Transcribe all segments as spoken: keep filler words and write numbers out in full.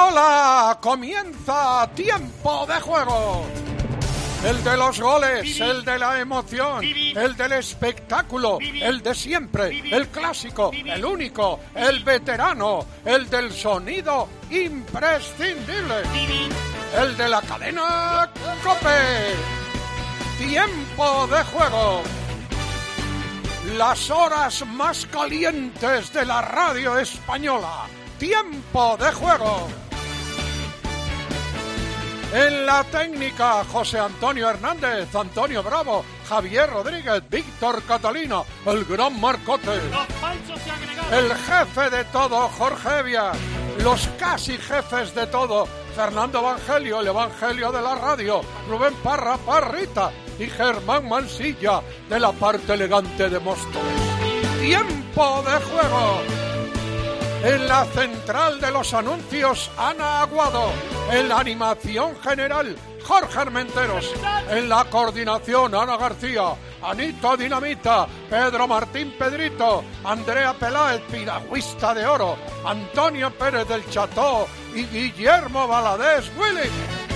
Hola, comienza Tiempo de Juego. El de los goles, el de la emoción, el del espectáculo, el de siempre, el clásico, el único, el veterano, el del sonido imprescindible, el de la cadena COPE. Tiempo de Juego. Las horas más calientes de la radio española. Tiempo de Juego. En la técnica, José Antonio Hernández, Antonio Bravo, Javier Rodríguez, Víctor Catalina, el gran Marcote. El jefe de todo, Jorge Evia. Los casi jefes de todo, Fernando Evangelio, el Evangelio de la radio, Rubén Parra, Parrita y Germán Mansilla, de la parte elegante de Móstoles. Tiempo de Juego. En la central de los anuncios, Ana Aguado. En la animación general, Jorge Armenteros. En la coordinación, Ana García, Anita Dinamita, Pedro Martín Pedrito, Andrea Peláez, piragüista de oro, Antonio Pérez del Cható y Guillermo Valadez Willy.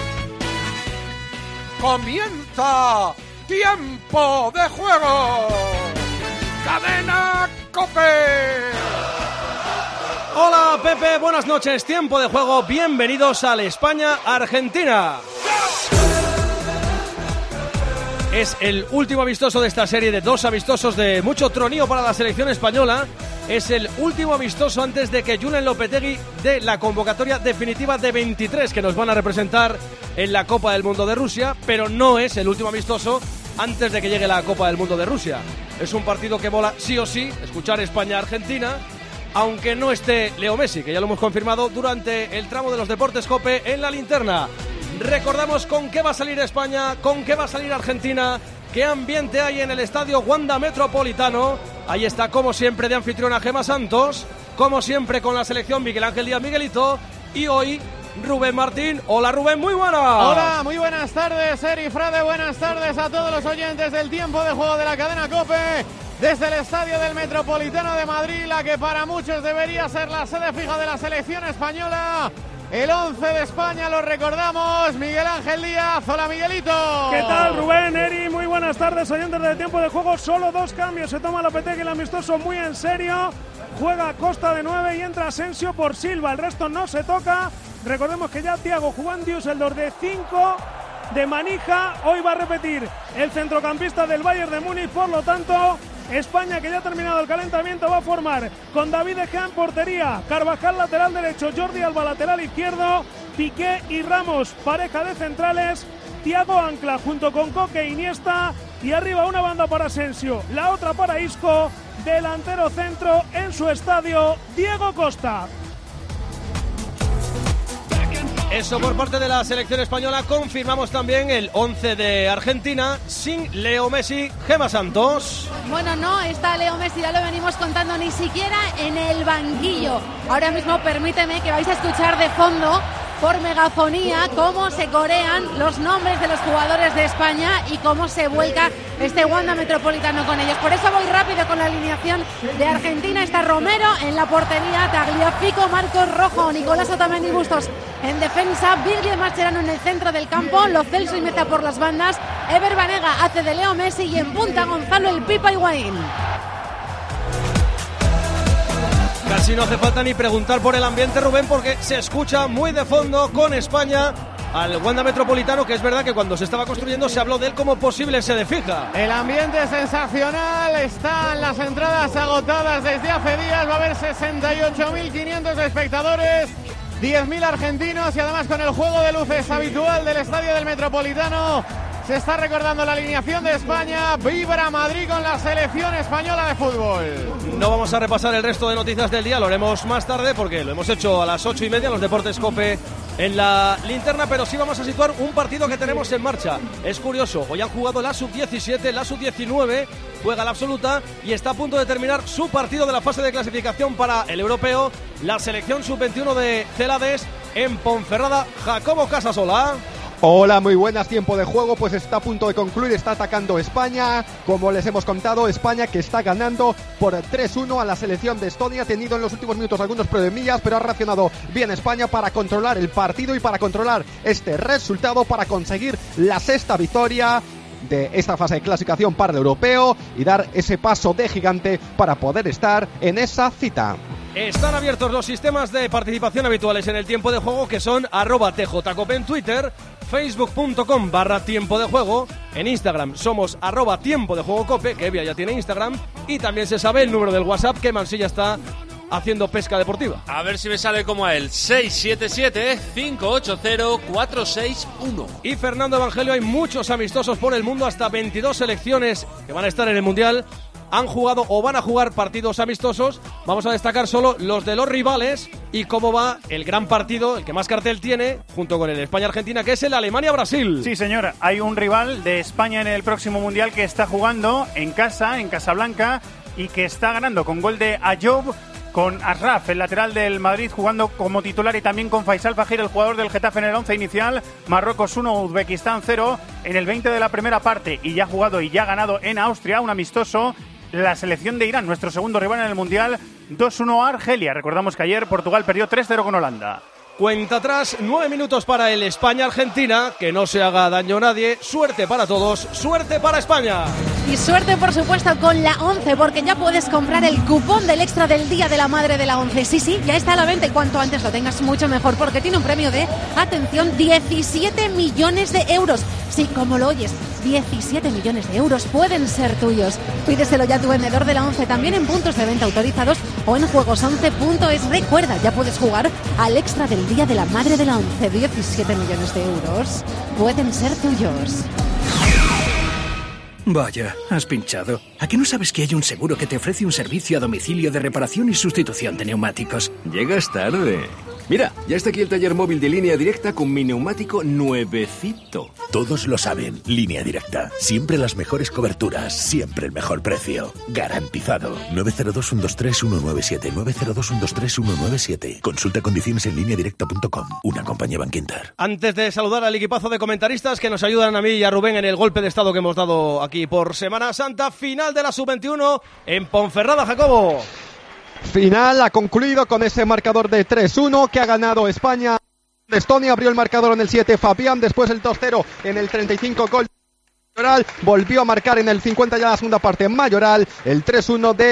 Comienza Tiempo de Juego. Cadena COPE. Hola Pepe, buenas noches, Tiempo de Juego, bienvenidos al España-Argentina. Es el último amistoso de esta serie de dos amistosos de mucho tronío para la selección española. Es el último amistoso antes de que Julen Lopetegui dé la convocatoria definitiva de veintitrés que nos van a representar en la Copa del Mundo de Rusia, pero no es el último amistoso antes de que llegue la Copa del Mundo de Rusia. Es un partido que mola sí o sí, escuchar España-Argentina, aunque no esté Leo Messi, que ya lo hemos confirmado durante el tramo de los Deportes COPE en la linterna. Recordamos con qué va a salir España, con qué va a salir Argentina, qué ambiente hay en el estadio Wanda Metropolitano. Ahí está, como siempre, de anfitriona Gemma Santos, como siempre con la selección Miguel Ángel Díaz Miguelito, y hoy Rubén Martín. Hola Rubén, muy buenas. Hola, muy buenas tardes, Eri Frade, buenas tardes a todos los oyentes del Tiempo de Juego de la cadena COPE. Desde el estadio del Metropolitano de Madrid, la que para muchos debería ser la sede fija de la selección española. El once de España, lo recordamos, Miguel Ángel Díaz. Hola, Miguelito. ¿Qué tal, Rubén, Eri? Muy buenas tardes, oyentes del Tiempo de Juego. Solo dos cambios, se toma Lopetegui el amistoso muy en serio. Juega Costa de nueve y entra Asensio por Silva. El resto no se toca. Recordemos que ya Thiago Juan Düsseldorf de cinco de manija. Hoy va a repetir el centrocampista del Bayern de Múnich, por lo tanto España, que ya ha terminado el calentamiento, va a formar con David De Gea en portería, Carvajal lateral derecho, Jordi Alba lateral izquierdo, Piqué y Ramos pareja de centrales, Thiago ancla junto con Coque e Iniesta, y arriba una banda para Asensio, la otra para Isco, delantero centro en su estadio, Diego Costa. Eso por parte de la selección española. Confirmamos también el once de Argentina sin Leo Messi. Gemma Santos. Bueno, no está Leo Messi, ya lo venimos contando, ni siquiera en el banquillo. Ahora mismo permíteme que vais a escuchar de fondo, por megafonía, cómo se corean los nombres de los jugadores de España y cómo se vuelca este Wanda Metropolitano con ellos. Por eso voy rápido con la alineación de Argentina. Está Romero en la portería, Tagliafico, Marcos Rojo, Nicolás Otamendi Bustos en defensa, Virgil Mascherano en el centro del campo, Lo Celso y Meza por las bandas, Ever Banega hace de Leo Messi y en punta Gonzalo el Pipa Higuaín. Casi no hace falta ni preguntar por el ambiente, Rubén, porque se escucha muy de fondo con España al Wanda Metropolitano, que es verdad que cuando se estaba construyendo se habló de él como posible sede fija. El ambiente es sensacional, están las entradas agotadas desde hace días, va a haber sesenta y ocho mil quinientos espectadores, diez mil argentinos y además con el juego de luces habitual del estadio del Metropolitano. Se está recordando la alineación de España. Vibra Madrid con la selección española de fútbol. No vamos a repasar el resto de noticias del día, lo haremos más tarde porque lo hemos hecho a las ocho y media en los Deportes COPE en la linterna, pero sí vamos a situar un partido que tenemos en marcha. Es curioso, hoy han jugado la sub diecisiete, la sub diecinueve, juega la absoluta y está a punto de terminar su partido de la fase de clasificación para el europeo. La selección sub veintiuno de Celades en Ponferrada. Jacobo Casasola. Hola, muy buenas, tiempo de juego, pues está a punto de concluir, está atacando España, como les hemos contado, España que está ganando por tres uno a la selección de Estonia, ha tenido en los últimos minutos algunos problemillas, pero ha reaccionado bien España para controlar el partido y para controlar este resultado, para conseguir la sexta victoria de esta fase de clasificación para el europeo y dar ese paso de gigante para poder estar en esa cita. Están abiertos los sistemas de participación habituales en el tiempo de juego, que son arroba tjcope en Twitter, facebook.com barra tiempo de juego, en Instagram somos arroba tiempo de juego cope, que Evia ya tiene Instagram, y también se sabe el número del WhatsApp, que Mansilla está haciendo pesca deportiva. A ver si me sale como a él, seis siete siete, cinco ocho cero, cuatro seis uno. Y Fernando Evangelio, hay muchos amistosos por el mundo, hasta veintidós selecciones que van a estar en el Mundial han jugado o van a jugar partidos amistosos. Vamos a destacar solo los de los rivales y cómo va el gran partido, el que más cartel tiene, junto con el España-Argentina, que es el Alemania-Brasil. Sí, señor, hay un rival de España en el próximo Mundial que está jugando en casa, en Casablanca, y que está ganando con gol de Ayoub, con Asraf, el lateral del Madrid, jugando como titular, y también con Faisal Fajir, el jugador del Getafe, en el once inicial. Marruecos uno, Uzbekistán cero en el veinte de la primera parte, y ya ha jugado y ya ha ganado en Austria un amistoso la selección de Irán, nuestro segundo rival en el Mundial, dos uno a Argelia. Recordamos que ayer Portugal perdió tres cero con Holanda. Cuenta atrás, nueve minutos para el España-Argentina, que no se haga daño a nadie. Suerte para todos, suerte para España. Y suerte, por supuesto, con la once, porque ya puedes comprar el cupón del extra del Día de la Madre de la once. Sí, sí, ya está a la venta, y cuanto antes lo tengas mucho mejor, porque tiene un premio de, atención, diecisiete millones de euros. Sí, como lo oyes, diecisiete millones de euros pueden ser tuyos. Pídeselo ya a tu vendedor de la once, también en puntos de venta autorizados o en juegos once punto es. Recuerda, ya puedes jugar al extra del Día de la Madre de la once. diecisiete millones de euros pueden ser tuyos. Vaya, has pinchado. ¿A qué no sabes que hay un seguro que te ofrece un servicio a domicilio de reparación y sustitución de neumáticos? Llegas tarde. Mira, ya está aquí el taller móvil de Línea Directa con mi neumático nuevecito. Todos lo saben, Línea Directa. Siempre las mejores coberturas, siempre el mejor precio. Garantizado. nueve cero dos, uno dos tres, uno nueve siete, nueve cero dos, uno dos tres, uno nueve siete. Consulta condiciones en línea directa punto com. Una compañía Bankinter. Antes de saludar al equipazo de comentaristas que nos ayudan a mí y a Rubén en el golpe de estado que hemos dado aquí por Semana Santa, final de la sub veintiuno en Ponferrada, Jacobo. Final ha concluido con ese marcador de tres uno que ha ganado España. Estonia abrió el marcador en el siete Fabián, después el dos cero en el treinta y cinco, gol Mayoral, volvió a marcar en el cincuenta ya la segunda parte Mayoral, el tres uno de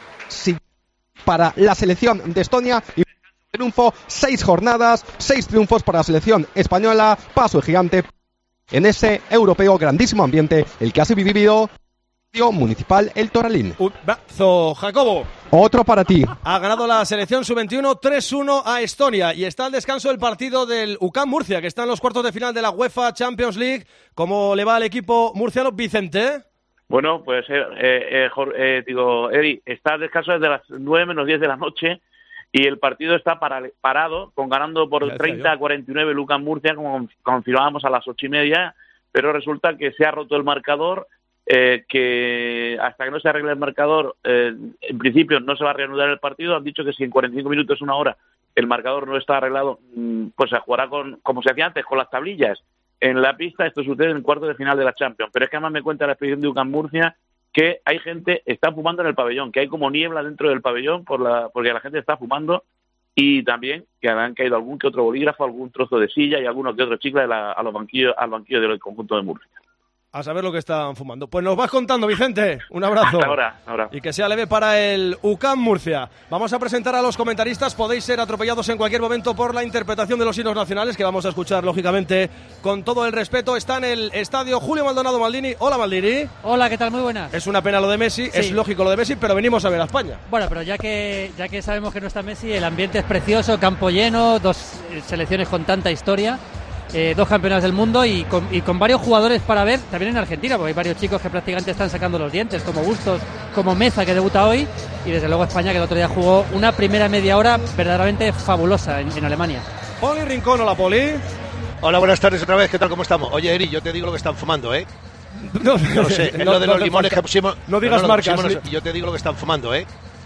para la selección de Estonia. Y triunfo, seis jornadas, seis triunfos para la selección española, paso gigante en ese europeo, grandísimo ambiente el que ha vivido Municipal El Toralín. Un bazo, Jacobo. Otro para ti. Ha ganado la selección sub veintiuno tres uno a Estonia, y está al descanso el partido del U C A M Murcia, que está en los cuartos de final de la UEFA Champions League. ¿Cómo le va al equipo murciano, Vicente? Bueno, pues eh, eh, eh, digo, Eri, está al descanso desde las nueve menos diez de la noche, y el partido está para, parado, con ganando por Gracias treinta a cuarenta y nueve el U C A M Murcia, como confirmábamos a las ocho y media, pero resulta que se ha roto el marcador. Eh, que hasta que no se arregle el marcador, eh, en principio no se va a reanudar el partido. Han dicho que si en cuarenta y cinco minutos, una hora, el marcador no está arreglado, pues se jugará con, como se hacía antes, con las tablillas en la pista. Esto sucede en el cuarto de final de la Champions. Pero es que además me cuenta la expedición de U C A M Murcia que hay gente, está fumando en el pabellón, que hay como niebla dentro del pabellón por la, porque la gente está fumando, y también que han caído algún que otro bolígrafo, algún trozo de silla y algunos que otros chicles a, a los banquillos, al banquillo del conjunto de Murcia. A saber lo que están fumando. Pues nos vas contando, Vicente. Un abrazo. Hasta ahora, ahora. Y que sea leve para el U C A M Murcia. Vamos a presentar a los comentaristas. Podéis ser atropellados en cualquier momento por la interpretación de los himnos nacionales, que vamos a escuchar, lógicamente, con todo el respeto. Está en el estadio Julio Maldonado Maldini. Hola, Maldini. Hola, ¿qué tal? Muy buenas. Es una pena lo de Messi, sí. Es lógico lo de Messi, pero venimos a ver a España. Bueno, pero ya que, ya que sabemos que no está Messi, el ambiente es precioso, campo lleno, dos selecciones con tanta historia. Eh, dos campeonatos del mundo y con, y con varios jugadores para ver también en Argentina, porque hay varios chicos que prácticamente están sacando los dientes, como Bustos, como Meza, que debuta hoy, y desde luego España, que el otro día jugó una primera media hora verdaderamente fabulosa en, en Alemania. Poli Rincón, hola Poli. Hola, buenas tardes otra vez, ¿qué tal? ¿Cómo estamos? Oye, Eri, yo te digo lo que están fumando, ¿eh? No, no lo sé, es no, lo de no los limones marca. que pusimos. No digas no, no, marcas. Pusimos, yo te digo lo que están fumando, ¿eh?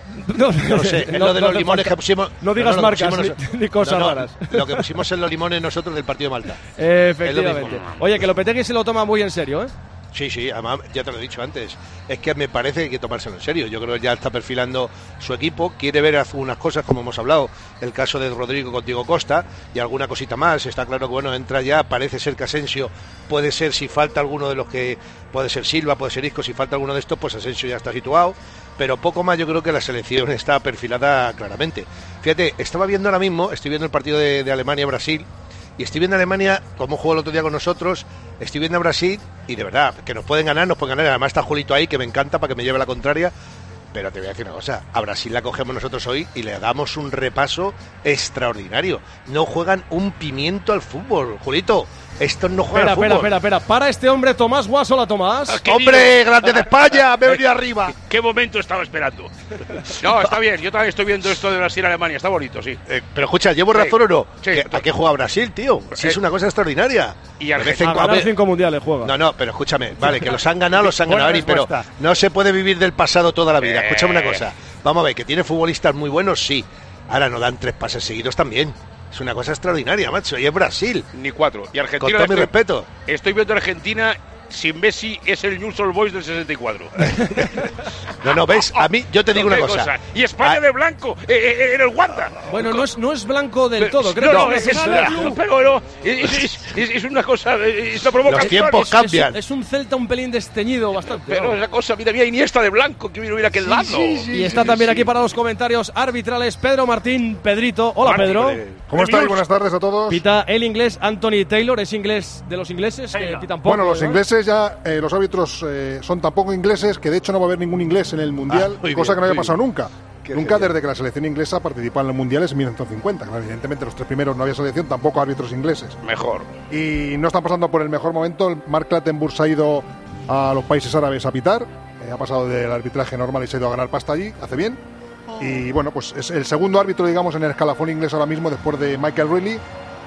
No, no sé, es no, lo de no los limones falta. que pusimos. No digas no, no, marcas pusimos, ni, ni cosas no, no, raras. Lo que pusimos en los limones nosotros del partido de Malta. Efectivamente. Oye, que Lopetegui se lo toma muy en serio, ¿eh? Sí, sí, además ya te lo he dicho antes, es que me parece que hay que tomárselo en serio. Yo creo que ya está perfilando su equipo, quiere ver algunas cosas, como hemos hablado, el caso de Rodrigo con Diego Costa y alguna cosita más. Está claro que, bueno, entra ya, parece ser que Asensio puede ser, si falta alguno de los que, puede ser Silva, puede ser Isco, si falta alguno de estos, pues Asensio ya está situado, pero poco más. Yo creo que la selección está perfilada claramente. Fíjate, estaba viendo ahora mismo, estoy viendo el partido de, de Alemania-Brasil, y estoy viendo a Alemania, como jugó el otro día con nosotros, estoy viendo a Brasil, y de verdad, que nos pueden ganar, nos pueden ganar. Además está Julito ahí, que me encanta, para que me lleve la contraria. Pero te voy a decir una cosa, a Brasil la cogemos nosotros hoy y le damos un repaso extraordinario. No juegan un pimiento al fútbol, Julito. Estos no juegan espera, al fútbol. Espera, espera, espera. Para este hombre, Tomás Guasola, Tomás. Ah, ¡hombre, grande de España! ¡Me he venido arriba! ¿Qué momento estaba esperando? No, está bien. Yo también estoy viendo esto de Brasil-Alemania. Está bonito, sí. Eh, pero escucha, ¿llevo razón o no? Sí, ¿Que, ¿A qué juega Brasil, tío? Si eh, es una cosa extraordinaria. Y Argentina. A ganar cinco mundiales juega. No, no, pero escúchame. Vale, que los han ganado, los han ganado, pero no se puede vivir del pasado toda la vida. Escúchame una cosa. Vamos a ver, que tiene futbolistas muy buenos, sí. Ahora no dan tres pases seguidos también. Es una cosa extraordinaria, macho. Y es Brasil. Ni cuatro. Y Argentina. Con todo estoy, mi respeto. Estoy viendo a Argentina. Sin Messi es el News All Boys del sesenta y cuatro. No, no, ves, a mí, yo te digo una cosa. cosa. Y España a... de blanco eh, eh, en el Wanda. Bueno, no es, no es blanco del todo, creo no, que no, es, es, pero no, es, es, es, es una cosa, es una provocación. Los tiempos es, cambian. Es, es un Celta un pelín desteñido bastante. Pero esa cosa, mira, mira Iniesta de blanco, que hubiera aquel lado. Sí, sí, sí, y está sí, también sí. aquí para los comentarios arbitrales Pedro Martín, Pedrito. Hola, Martín, Pedro. ¿Cómo estáis? Buenas tardes a todos. Pita el inglés Anthony Taylor, es inglés de los ingleses, que pitan poco. Bueno, los ¿no? ingleses ya, eh, los árbitros eh, son tampoco ingleses, que de hecho no va a haber ningún inglés en el Mundial, ah, cosa bien, que no había pasado bien. nunca. Qué nunca genial. Desde que la selección inglesa participó en los mundiales en mil novecientos cincuenta. Claro, evidentemente los tres primeros no había selección, tampoco árbitros ingleses. Mejor. Y no están pasando por el mejor momento. Mark Clattenburg se ha ido a los países árabes a pitar, eh, ha pasado del arbitraje normal y se ha ido a ganar pasta allí, hace bien. Y bueno, pues es el segundo árbitro, digamos, en el escalafón inglés ahora mismo, después de Michael Reilly.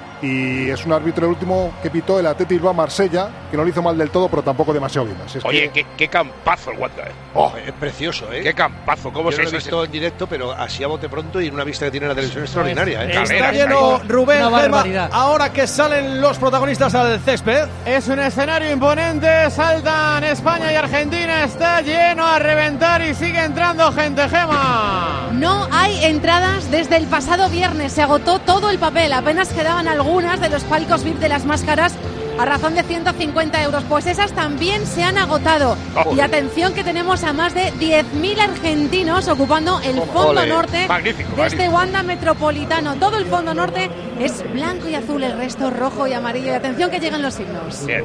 Y es un árbitro el último que pitó el Athletic Bilbao Marsella, que no lo hizo mal del todo, pero tampoco demasiado bien. Así es Oye, que... qué, qué campazo el Wanda, ¿eh? Oh, es precioso, ¿eh? Qué campazo, ¿cómo Yo se lo he visto en directo, pero así a bote pronto y en una vista que tiene la televisión extraordinaria, ¿eh? Está lleno Rubén Gema, ahora que salen los protagonistas al césped. Es un escenario imponente, saltan España y Argentina, está lleno a reventar y sigue entrando gente, Gema. No hay entradas desde el pasado viernes, se agotó todo el papel, apenas quedaban algunas de los palcos V I P de las máscaras a razón de ciento cincuenta euros, pues esas también se han agotado. Oh. Y atención que tenemos a más de diez mil argentinos ocupando el fondo Ole. norte magnífico, de magnífico. este Wanda Metropolitano. Todo el fondo norte es blanco y azul, el resto rojo y amarillo. Y atención que llegan los himnos. Bien.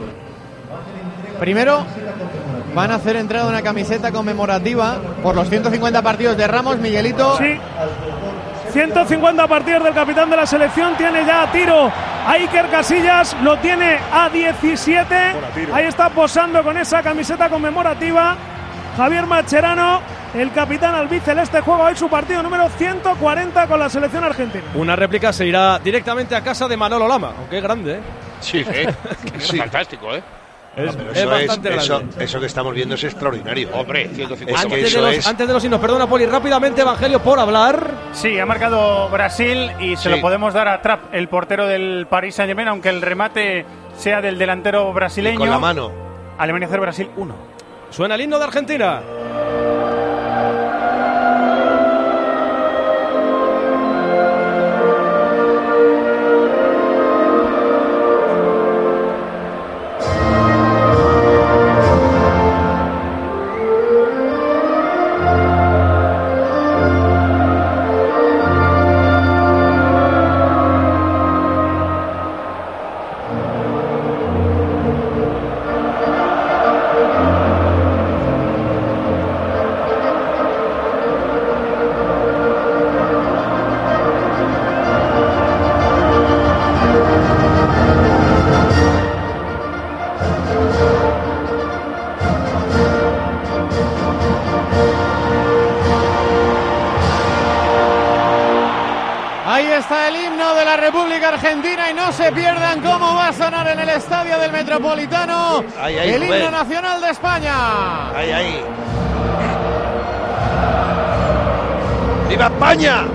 Primero van a hacer entrega de una camiseta conmemorativa por los ciento cincuenta partidos de Ramos, Miguelito. Sí. ciento cincuenta partidos del capitán de la selección, tiene ya a tiro a Iker Casillas, lo tiene a diecisiete, ahí está posando con esa camiseta conmemorativa Javier Mascherano, el capitán albiceleste, juega hoy su partido número ciento cuarenta con la selección argentina. Una réplica se irá directamente a casa de Manolo Lama, aunque es grande, ¿eh? Sí, ¿eh? sí. Fantástico, ¿eh? Es, no, es eso, bastante es, eso, grande. eso que estamos viendo es extraordinario. Hombre, ciento cincuenta. Es que antes, eso de los, es... antes de los signos, perdona, Poli, rápidamente, Evangelio, por hablar. Sí, ha marcado Brasil y se sí. lo podemos dar a Trapp, el portero del Paris Saint-Germain, aunque el remate sea del delantero brasileño. Y con la mano. Alemania cero, Brasil uno. Suena el himno de Argentina. Argentina y no se pierdan cómo va a sonar en el estadio del Metropolitano ay, ay, el himno Rubén. nacional de España. Ay, ay. ¡Viva España!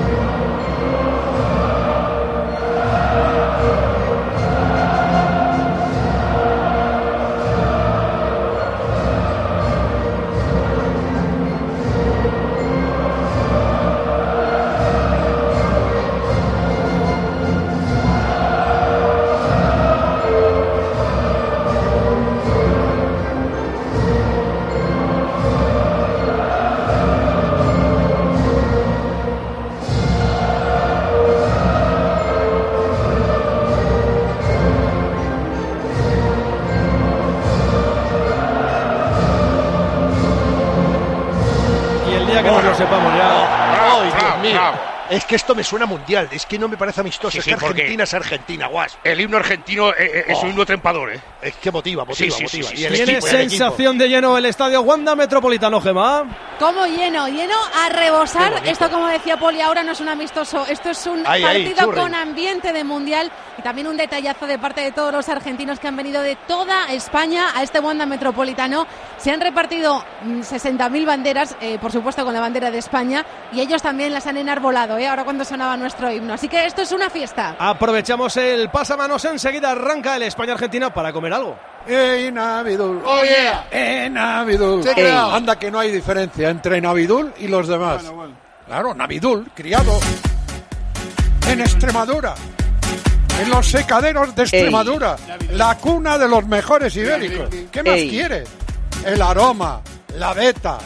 Es que esto me suena mundial, es que no me parece amistoso, sí, es que sí, Argentina es Argentina, guas. El himno argentino eh, es oh. un himno trepador, ¿eh? Es que motiva, motiva, sí, sí, motiva. Sí, sí, sí. Tiene equipo, sensación de lleno el estadio Wanda Metropolitano, Gemma. ¿Cómo lleno? Lleno a rebosar. Esto, como decía Poli, ahora no es un amistoso, esto es un ay, partido ay, con ambiente de mundial y también un detallazo de parte de todos los argentinos que han venido de toda España a este Wanda Metropolitano. Se han repartido sesenta mil banderas, eh, por supuesto con la bandera de España, y ellos también las han enarbolado, ¿eh? Ahora cuando sonaba nuestro himno. Así que esto es una fiesta. Aprovechamos el pasamanos, enseguida arranca el España-Argentina para comer algo. ¡Ey, Navidul! ¡Oh, yeah! ¡Eh, Navidul! Sí, anda que no hay diferencia entre Navidul y los demás. Bueno, bueno. Claro, Navidul, criado en Extremadura, en los secaderos de Extremadura, ey, la cuna de los mejores ibéricos. ¿Qué más ey. quieres? El aroma, la beta,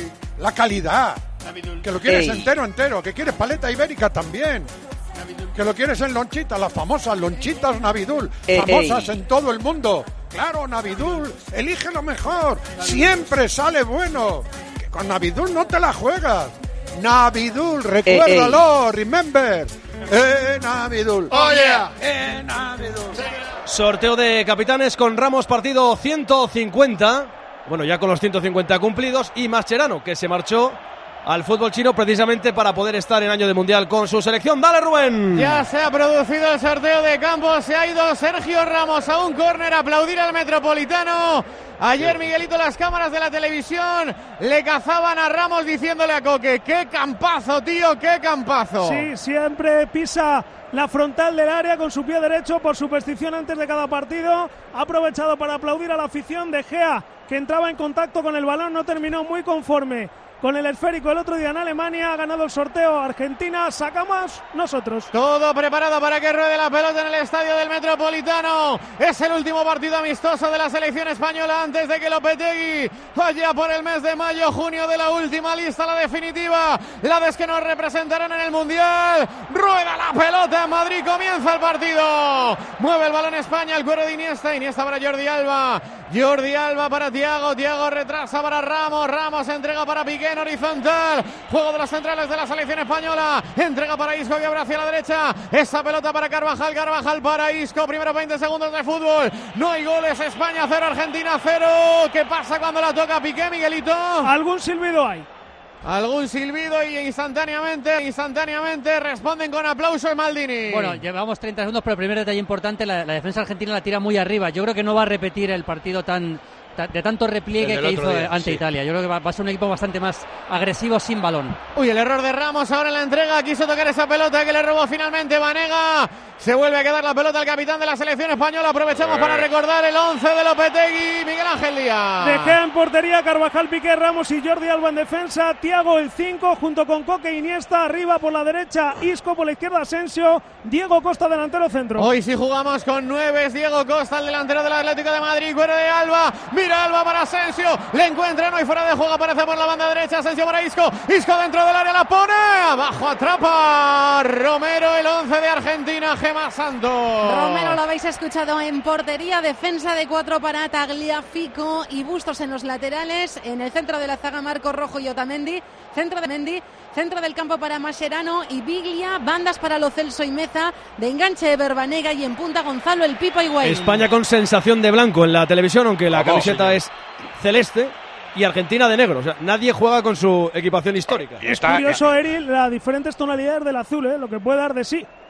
la calidad. Que lo quieres ey. entero, entero. Que quieres paleta ibérica también. Que lo quieres en lonchita, las famosas lonchitas Navidul, ey, famosas ey. en todo el mundo. Claro, Navidul, elige lo mejor. Siempre sale bueno. Que con Navidul no te la juegas. Navidul, recuérdalo, ey, ey. remember. Eh, Navidul. Oh, yeah. Eh, Navidul. Sorteo de capitanes con Ramos, partido ciento cincuenta. Bueno, ya con los ciento cincuenta cumplidos. Y Mascherano, que se marchó al fútbol chino precisamente para poder estar en año de mundial con su selección. ¡Dale, Rubén! Ya se ha producido el sorteo de campo. Se ha ido Sergio Ramos a un córner a aplaudir al Metropolitano. Ayer, Miguelito, las cámaras de la televisión le cazaban a Ramos diciéndole a Coque: ¡qué campazo, tío, qué campazo! Sí, siempre pisa la frontal del área con su pie derecho por superstición antes de cada partido. Ha aprovechado para aplaudir a la afición. De Gea, que entraba en contacto con el balón, no terminó muy conforme con el esférico el otro día en Alemania. Ha ganado el sorteo Argentina, sacamos nosotros. Todo preparado para que ruede la pelota en el estadio del Metropolitano. Es el último partido amistoso de la selección española antes de que Lopetegui vaya por el mes de mayo, junio de la última lista, la definitiva, la vez que nos representarán en el Mundial. Rueda la pelota en Madrid, comienza el partido. Mueve el balón España, el cuero de Iniesta, Iniesta para Jordi Alba, Jordi Alba para Thiago, Thiago retrasa para Ramos, Ramos entrega para Piqué en horizontal, juego de los centrales de la selección española, entrega para Isco que abre hacia la derecha, esa pelota para Carvajal, Carvajal para Isco, primeros veinte segundos de fútbol, no hay goles, España cero, Argentina cero. ¿Qué pasa cuando la toca Piqué, Miguelito? Algún silbido hay. Algún silbido y instantáneamente, instantáneamente responden con aplauso el Maldini. Bueno, llevamos treinta segundos, pero el primer detalle importante, la, la defensa argentina la tira muy arriba. Yo creo que no va a repetir el partido tan de tanto repliegue que hizo día, ante sí. Italia. Yo creo que va, va a ser un equipo bastante más agresivo sin balón. Uy, el error de Ramos ahora en la entrega. Quiso tocar esa pelota que le robó finalmente Banega. Se vuelve a quedar la pelota al capitán de la selección española. Aprovechamos eh. para recordar el once de Lopetegui. Miguel Ángel Díaz. De Gea en portería, Carvajal, Piqué, Ramos y Jordi Alba en defensa. Thiago el cinco junto con Coque, Iniesta. Arriba por la derecha, Isco, por la izquierda Asensio. Diego Costa, delantero centro. Hoy sí jugamos con nueve. Es Diego Costa, el delantero del Atlético de Madrid. Cuero de Alba. Mira Alba para Asensio. Le encuentra, no hay fuera de juego. Aparece por la banda derecha. Asensio para Isco. Isco dentro del área, la pone. Abajo atrapa Romero, el once de Argentina. Gemma Santos. Romero lo habéis escuchado en portería. Defensa de cuatro para Tagliafico y Bustos en los laterales. En el centro de la zaga, Marco Rojo y Otamendi. Centro de Mendy. Centro del campo para Mascherano y Biglia. Bandas para Lo Celso y Meza. De enganche de Verbanega y en punta Gonzalo el Pipa Higuaín. España con sensación de blanco en la televisión, aunque la Vamos, camiseta señor. es celeste. Y Argentina de negro, o sea, nadie juega con su equipación histórica. Es curioso, Eri, las diferentes tonalidades del azul, ¿eh? Lo que puede dar de sí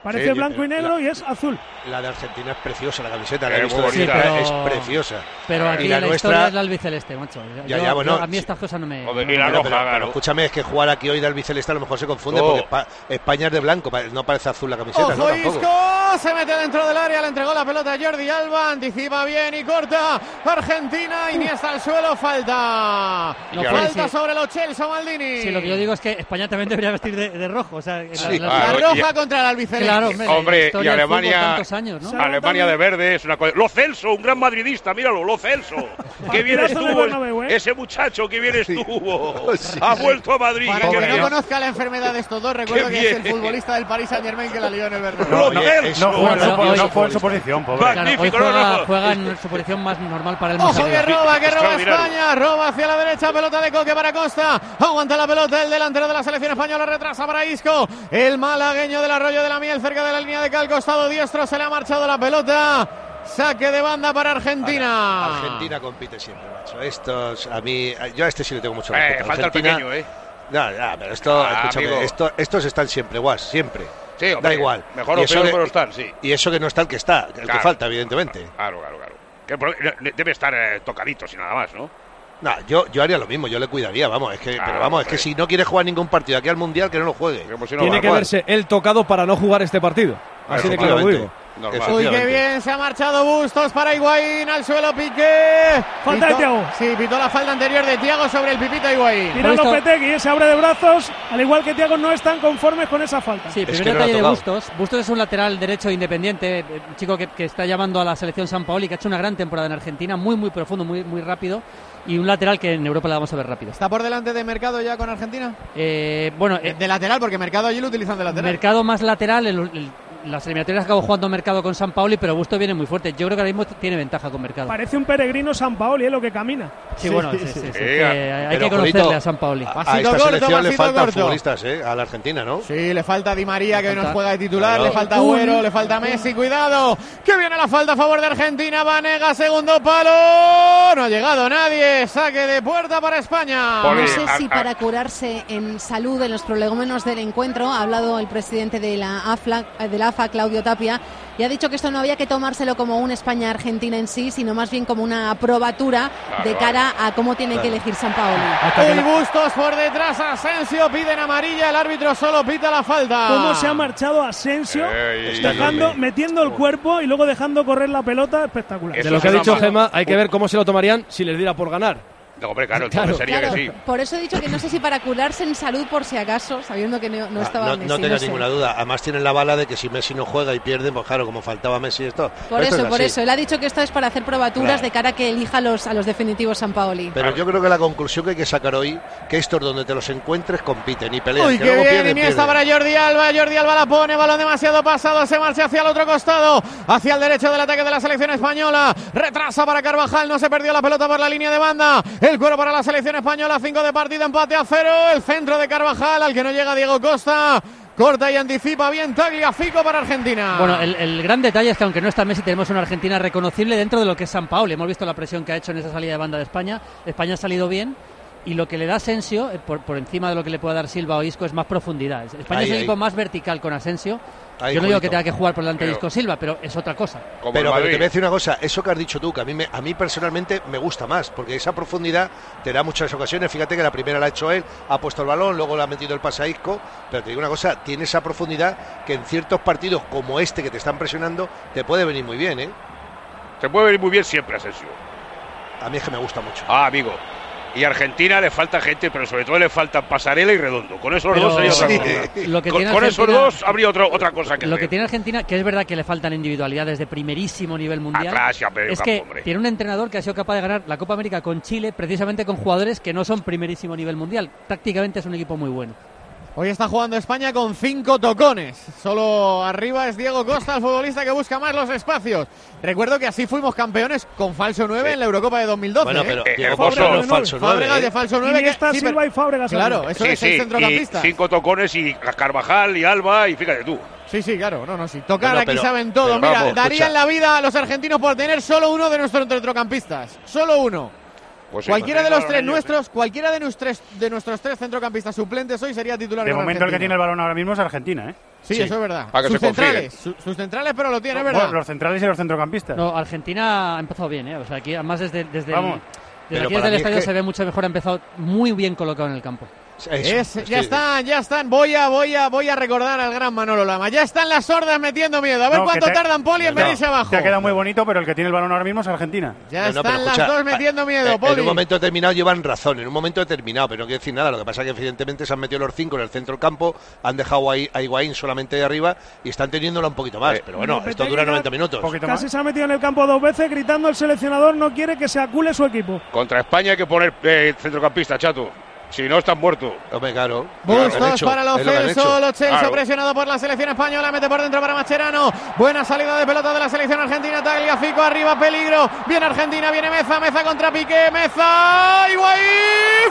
Parece Sí, blanco y negro la, y es azul. La de Argentina es preciosa, la camiseta. La he Eh, visto muy de bonita, cerca, pero- es preciosa. Pero aquí Y la, la historia nuestra- es la albiceleste, macho. Ya, Yo- ya, bueno, yo- a mí sí. estas cosas no me... Joder, no y la me- Pero, roja, pero, claro. pero escúchame, es que jugar aquí hoy de albiceleste a lo mejor se confunde, Oh. porque Espa- España es de blanco, pa- no parece azul la camiseta, ¿no? Ojo, Tampoco. Isco se mete dentro del área, le entregó la pelota a Jordi Alba, anticipa bien y corta. Argentina, Iniesta al suelo, falta. No, falta sí, sí. sobre los Chelsea, Maldini. Sí, lo que yo digo es que España también debería vestir de, de rojo. O sea, en Sí, la, La claro, roja y- contra el albiceleste. Claro, hombre, la Hombre, y historia del fútbol, Alemania, tantos años, ¿no? Alemania de verde es una cosa. Lo Celso, un gran madridista, míralo, Lo Celso. Qué bien Partidazo del estuvo Bernabéu, ¿eh? ese muchacho, qué bien estuvo. Ha vuelto a Madrid. Para qué que no bien. conozca la enfermedad de estos dos, recuerdo Qué que es el bien. futbolista del Paris Saint-Germain que la lió en el Bernabéu. Lo Oye, Celso. No juega, en su- Pero hoy- no juega en su posición, pobre. Claro, hoy Magnífico, juega, no, no. juega en su posición más normal para el Ojo mundo. que roba, que roba Extraordinario. España, roba hacia la derecha, pelota de Coque para Costa, aguanta la pelota el delantero de la selección española, retrasa para Isco, el malagueño del Arroyo de la Miel cerca de la línea de cal, costado diestro, se le ha marchado la pelota, saque de banda para Argentina. Argentina compite siempre, macho. Estos, a mí, yo a este sí le tengo mucho Eh, respeto. falta el Argentina- pequeño, ¿eh? No, ya, pero esto, Ah, escúchame, amigo. esto- estos están siempre, guas, siempre. Sí, hombre, da igual. mejor Y o eso peor, que- pero están, sí. Y eso que no está el que está, el Claro. que falta, evidentemente. Claro, claro, claro. Que pro- debe estar eh, tocadito, sin nada más, ¿no? No, yo, yo haría lo mismo, yo le cuidaría, vamos, es que, Claro, pero vamos, es hombre. que si no quiere jugar ningún partido aquí al Mundial, que no lo juegue. Como si no Tiene va. que verse él tocado para no jugar este partido. Así de claro lo digo. Normal. Uy, qué bien, se ha marchado Bustos para Higuaín, al suelo Piqué. Falta de Pitó- Thiago. Sí, pitó la falta anterior de Thiago sobre el Pipito Higuaín. Tira Por esto- Lopetegui, se abre de brazos, al igual que Thiago no están conformes con esa falta. Sí, Es primer que no lo ha detalle de tocado. Bustos. Bustos es un lateral derecho independiente, eh, un chico que, que está llamando a la selección San Paoli, que ha hecho una gran temporada en Argentina, muy, muy profundo, muy, muy rápido, y un lateral que en Europa le vamos a ver rápido. ¿Está por delante de Mercado ya con Argentina? Eh, bueno, De, eh, de lateral, porque Mercado allí lo utilizan de lateral. Mercado más lateral, el- el- las eliminatorias acabó jugando Mercado con San Paoli, pero Bustos viene muy fuerte. Yo creo que ahora mismo tiene ventaja con Mercado. Parece un peregrino San Paoli, es lo que camina. Sí, bueno, sí, sí, sí, sí, Sí, que hay Pero, que conocerle Julito, a San Paoli. A, a Pasito esta corto, selección le pasito faltan corto. futbolistas, ¿eh? A la Argentina, ¿no? Sí, le falta Di María, que hoy nos falta- juega de titular, Claro. le falta Agüero, le falta Messi, cuidado, que viene la falta a favor de Argentina, Vanega, segundo palo, no ha llegado nadie, saque de puerta para España. Poli, No sé a- si a- para curarse en salud en los prolegómenos del encuentro ha hablado el presidente de la AFLA, eh, de la AFA, Claudio Tapia, y ha dicho que esto no había que tomárselo como un España-Argentina en sí, sino más bien como una probatura de cara a cómo tiene que elegir San Paoli. Uy, Bustos por detrás, Asensio, piden amarilla, el árbitro solo pita la falta. Cómo se ha marchado Asensio, Ey, Está dejando, enorme. metiendo el cuerpo y luego dejando correr la pelota, espectacular. Eso De lo es que ha una dicho mala- Gema, hay que ver cómo se lo tomarían si les diera por ganar. No, hombre, claro, Claro. entonces sería Claro, que sí. por eso he dicho que no sé si para curarse en salud por si acaso, sabiendo que no, no Ah, estaba no, Messi. no tengas sé. ninguna duda. Además tienen la bala de que si Messi no juega y pierde, pues claro, como faltaba Messi esto. Por esto eso, es por así. eso. Él ha dicho que esto es para hacer probaturas Claro. de cara a que elija los, a los definitivos San Paoli. Pero yo creo que la conclusión que hay que sacar hoy, que estos donde te los encuentres compiten y pelean. Uy, que qué luego bien, pierden, Iniesta pierden. para Jordi Alba, Jordi Alba la pone, balón demasiado pasado, se marcha hacia el otro costado, hacia el derecho del ataque de la selección española, retrasa para Carvajal, no se perdió la pelota por la línea de banda, el cuero para la selección española, cinco de partido, empate a cero, el centro de Carvajal, al que no llega Diego Costa, corta y anticipa bien Tagliafico para Argentina. Bueno, el, el gran detalle es que aunque no está Messi, tenemos una Argentina reconocible dentro de lo que es San Paoli. Hemos visto la presión que ha hecho en esa salida de banda de España. España ha salido bien. Y lo que le da Asensio, eh, por, por encima de lo que le pueda dar Silva o Isco, es más profundidad. España Ahí, es el ahí. equipo más vertical con Asensio. Ahí, Yo no digo que Julito. tenga que jugar por delante de Pero- Isco Silva, pero es otra cosa. Como Pero, el pero Madrid. te voy a decir una cosa, eso que has dicho tú, que a mí, me, a mí personalmente me gusta más, porque esa profundidad te da muchas ocasiones. Fíjate que la primera la ha hecho él, ha puesto el balón, luego le ha metido el pase a Isco, pero te digo una cosa, tiene esa profundidad que en ciertos partidos como este que te están presionando, te puede venir muy bien, ¿eh? Se puede venir muy bien siempre, Asensio. A mí es que me gusta mucho. Ah, amigo. Y a Argentina le falta gente, pero sobre todo le faltan Pasarela y Redondo. Con esos Pero- dos sería otra Sí. cosa. Lo que Con, tiene con esos Argentina- dos habría otra otra cosa que Lo hacer. que tiene Argentina, que es verdad que le faltan individualidades de primerísimo nivel mundial, Atrás y a medio es campo, que hombre. tiene un entrenador que ha sido capaz de ganar la Copa América con Chile precisamente con jugadores que no son primerísimo nivel mundial. Tácticamente es un equipo muy bueno. Hoy está jugando España con cinco tocones. Solo arriba es Diego Costa, el futbolista que busca más los espacios. Recuerdo que así fuimos campeones con falso nueve Sí. en la Eurocopa de dos mil doce. Bueno, ¿eh? pero Eh, Diego hermoso. Costa no es falso nueve, Fábregas ¿eh? de falso nueve. Iniesta, que, sí, Silva pero- y Fábregas. Claro, arriba. eso Sí, es seis sí, y centrocampistas. cinco tocones y Carvajal y Alba y fíjate tú. Sí, sí, claro, no, no, sí. Tocar Bueno, aquí pero- saben todo. pero Mira, vamos, darían escucha. la vida a los argentinos por tener solo uno de nuestros centrocampistas. Solo uno. Pues sí, Cualquiera de pues los sí, tres ellos, nuestros, cualquiera de nuestros, de nuestros tres centrocampistas suplentes hoy sería titular De con momento el que Argentina. tiene el balón ahora mismo es Argentina, ¿eh? Sí, Sí. eso es verdad. Para que Sus se confíen. centrales, su- sus centrales, pero lo tiene, es Bueno, verdad. los centrales y los centrocampistas. No, Argentina ha empezado bien, ¿eh? O sea, aquí además desde, desde, el- Vamos. desde Pero aquí para desde el mí es estadio que- se ve mucho mejor, ha empezado muy bien colocado en el campo. Eso, Es- es ya que- están, ya están. Voy a, voy a, voy a recordar al gran Manolo Lama. Ya están las sordas metiendo miedo. A ver No, cuánto que te- tardan Poli en No, venirse abajo. Te ha quedado muy bonito, pero el que tiene el balón ahora mismo es Argentina. Ya No, no, están pero las escucha, dos metiendo miedo, eh, Poli. En un momento determinado llevan razón, en un momento determinado, pero no quiere decir nada. Lo que pasa es que evidentemente se han metido los cinco en el centro del campo, han dejado ahí a Higuaín solamente de arriba y están teniéndola un poquito más. Eh, pero bueno, Lopetegui esto dura ca- noventa minutos. Poquito Casi se ha metido en el campo dos veces gritando el seleccionador no quiere que se acule su equipo. Contra España hay que poner eh, centrocampista, chato. Si no, están muertos. Hombre, claro. Es lo que han Bustos hecho, para los es lo que han Celso, hecho. los Celso Claro. presionado por la selección española, mete por dentro para Mascherano, buena salida de pelota de la selección argentina, Tagliafico arriba, peligro, viene Argentina, viene Meza, Meza contra Piqué, Meza, Higuaín,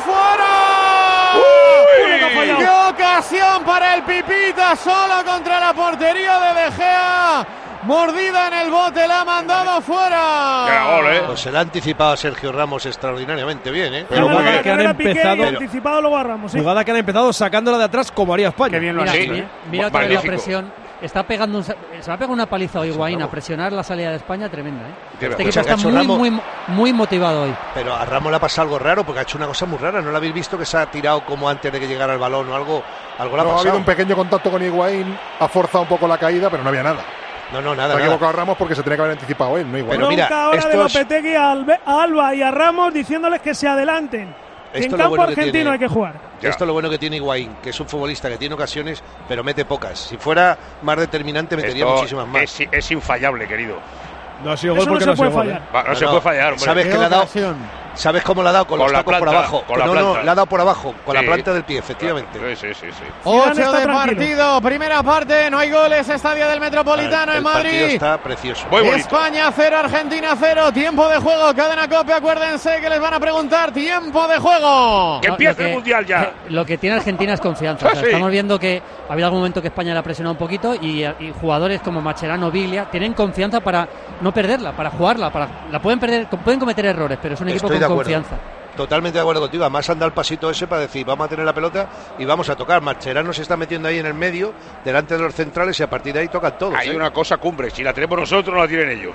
fuera. Uno que ha fallado. ¡Qué ocasión para el Pipita, solo contra la portería de De Gea! Mordida en el bote, la ha mandado fuera. Era gol, ¿eh? Pues se le ha anticipado a Sergio Ramos extraordinariamente bien, ¿eh? Pero Jugada jugada que han carrera Piqué empezado- y anticipado luego a Ramos, sí. Jugada que han empezado sacándola de atrás como haría España. Qué bien lo han Mira, hecho, mira, ¿eh? mira otra vez la Magnífico. presión. Está pegando un, sa- se va a pegar una paliza hoy Higuaín a presionar la salida de España tremenda, ¿eh? Qué Este vergüenza. equipo está que ha hecho muy, Ramos. muy, muy motivado hoy. Pero a Ramos le ha pasado algo raro porque ha hecho una cosa muy rara. ¿No lo habéis visto que se ha tirado como antes de que llegara el balón o algo? Algo le ha No, ha pasado. habido un pequeño contacto con Higuaín, ha forzado un poco la caída, pero no había nada. No, no, Se nada, ha nada. equivocado Ramos porque se tenía que haber anticipado él, no Higuaín. Pero mira, Bronca ahora de estos- Lopetegui a, Albe- a Alba y a Ramos diciéndoles que se adelanten. Que Esto en es lo campo bueno que argentino tiene. hay que jugar. Ya. Esto es lo bueno que tiene Higuaín, que es un futbolista que tiene ocasiones, pero mete pocas. Si fuera más determinante, metería Esto muchísimas más. Es, es infallable, querido. No ha sido Eso gol porque no no, se ha sido puede gol, ¿eh? Va, no, No, se no. puede fallar, hombre. ¿Sabes Qué que le ha dado? ocasión. ¿Sabes cómo le ha dado? Con, Con los la tacos por planta, abajo. con la no, no, planta. le ha dado por abajo, con la Sí. planta del pie, efectivamente. Sí, sí, sí, sí. Zidane Ocho está de tranquilo. partido, primera parte, no hay goles, estadio del Metropolitano el en partido Madrid. está precioso. Muy bonito. España cero, Argentina cero, tiempo de juego, cadena Cope, acuérdense que les van a preguntar, tiempo de juego. Que No, empiece lo el Mundial ya. eh, Lo que tiene Argentina es confianza. O sea, Sí. Estamos viendo que ha habido algún momento que España le ha presionado un poquito y, y jugadores como Mascherano, Biglia tienen confianza para no perderla, para jugarla. Para, la pueden perder, pueden cometer errores, pero es un equipo Estoy con de acuerdo. confianza. Totalmente de acuerdo contigo. Además han dado el pasito ese para decir, vamos a tener la pelota y vamos a tocar. Mascherano se está metiendo ahí en el medio, delante de los centrales, y a partir de ahí tocan todos. Hay ¿eh? una cosa cumbre. Si la tenemos nosotros, no la tienen ellos.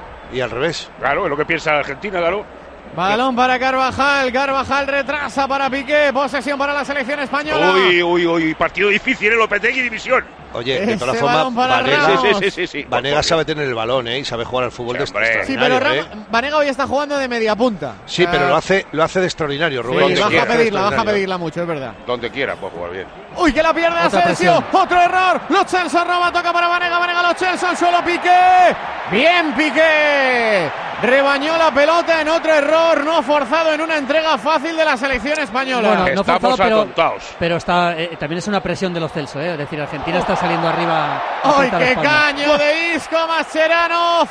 Y al revés. Claro, es lo que piensa Argentina, claro. Balón para Carvajal, Carvajal retrasa para Piqué, posesión para la selección española. Uy, uy, uy. Partido difícil en Lopetegui división. Oye, de Ese todas balón formas, para Vanega, Ramos. Sí, sí, sí, sí. Vanega sabe tener el balón, ¿eh? Y sabe jugar al fútbol de Sí, hombre. Sí, pero extraordinario, Ram- ¿eh? Vanega hoy está jugando de media punta. Sí, pero lo hace, lo hace de extraordinario, Sí, Rubén. Donde baja a quiera. pedirla, baja a Extraordinario. pedirla mucho, es verdad. Donde quiera puede jugar bien. Uy, que la pierde Otra Asensio, presión. otro error, Los Chelsea roba, toca para Vanega, Vanega Los Chelsea, al suelo Piqué, bien Piqué, rebañó la pelota en otro error, no forzado en una entrega fácil de la selección española. Bueno, no Estamos forzado, pero, atontados. pero está, eh, también es una presión de los Celso, ¿eh? Es decir, Argentina está saliendo arriba. a ¡Ay, apretar a qué España. caño de Isco, Mascherano!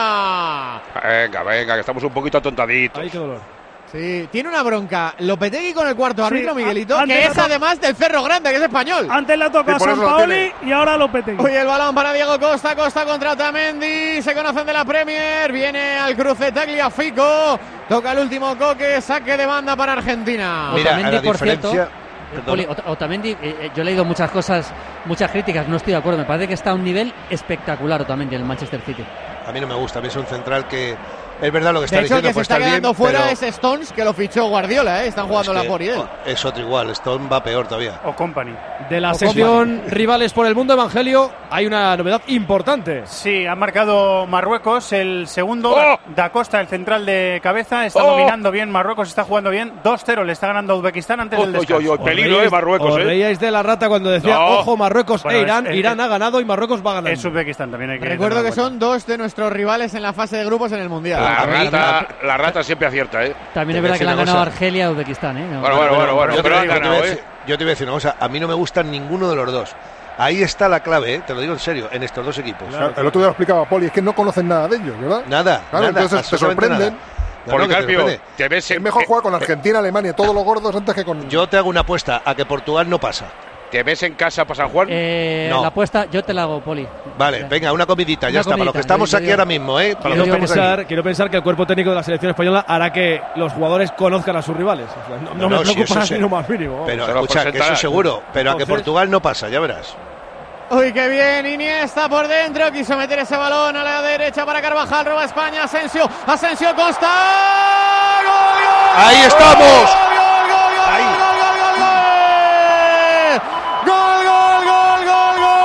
Falta. Venga, venga, que estamos un poquito atontaditos. Ay, qué dolor. Sí, tiene una bronca Lopetegui con el cuarto Sí, árbitro, a- Miguelito, antes que la es to- además del Cerro Grande, que es español. Antes la toca Sí, por San eso lo Paoli tiene. y ahora Lopetegui. Oye, el balón para Diego Costa, Costa contra Otamendi, se conocen de la Premier, viene al cruce Tagliafico, toca el último coque, saque de banda para Argentina. Mira, Otamendi, a la por cierto, diferencia- eh, Poli, Ot- Otamendi, eh, eh, yo he leído muchas cosas, muchas críticas, no estoy de acuerdo. Me parece que está a un nivel espectacular Otamendi en el Manchester City. A mí no me gusta, a mí es un central que es verdad lo que está De hecho, el diciendo, que se puede está estar quedando bien, fuera pero es Stones, que lo fichó Guardiola, ¿eh? Están jugando es la que por y él. es otro igual, Stone va peor todavía. O Company. De la O sección Rivales por el Mundo, Evangelio, hay una novedad importante. Sí, ha marcado Marruecos el segundo. ¡Oh! Da Costa, el central de cabeza, está ¡Oh! dominando bien Marruecos, está jugando bien. dos cero le está ganando a Uzbekistán antes del Uy, uy, descanso. uy, peligro, Os eh, Marruecos, os eh. reíais de la rata cuando decía, No. ojo, Marruecos Bueno, e es- Irán. es- Irán ha ganado y Marruecos va ganando. Es Uzbekistán también hay que Recuerdo tener que en son dos de nuestros rivales en la fase de grupos en el Mundial. La A mí- rata, la rata siempre acierta, ¿eh? También Te es voy a verdad que decir le han una ganado a cosa. Argelia y Uzbekistán, ¿eh? No. Bueno, bueno, bueno, bueno, yo, te pero digo, han yo te voy a ganado, decir- ¿eh? yo te voy a decir una cosa, a mí no me gusta ninguno de los dos. Ahí está la clave, ¿eh? Te lo digo en serio, en estos dos equipos. Claro, el otro día lo explicaba Poli, es que no conocen nada de ellos, ¿verdad? Nada, Claro, nada, entonces te absolutamente sorprenden. nada. No, no, que te Policarpio, sorprende. te ves Es en, mejor eh, jugar con Argentina, Alemania, todos los gordos antes que con. Yo te hago una apuesta a que Portugal no pasa. te ves en casa para San Juan. Eh, No. La apuesta, yo te la hago, Poli. Vale, venga, una comidita, ya Una está. Para los que comidita, estamos yo- aquí yo- ahora mismo, ¿eh? Para los Quiero que yo- estamos pensar, aquí. quiero pensar que el cuerpo técnico de la selección española hará que los jugadores conozcan a sus rivales. O sea, no, no No, me no, sí, preocupa eso ni sí. lo más mínimo. Pero Se lo escucha, que eso presentará. seguro, pero a que Entonces- Portugal no pasa, ya verás. Uy, qué bien, Iniesta por dentro, quiso meter ese balón a la derecha para Carvajal, roba España, Asensio, Asensio Costa. ¡Gol, gol! ¡Ahí estamos! ¡Gol, gol, gol, gol, Ahí. gol, gol, gol, gol! ¡Gol, gol, gol, gol, gol!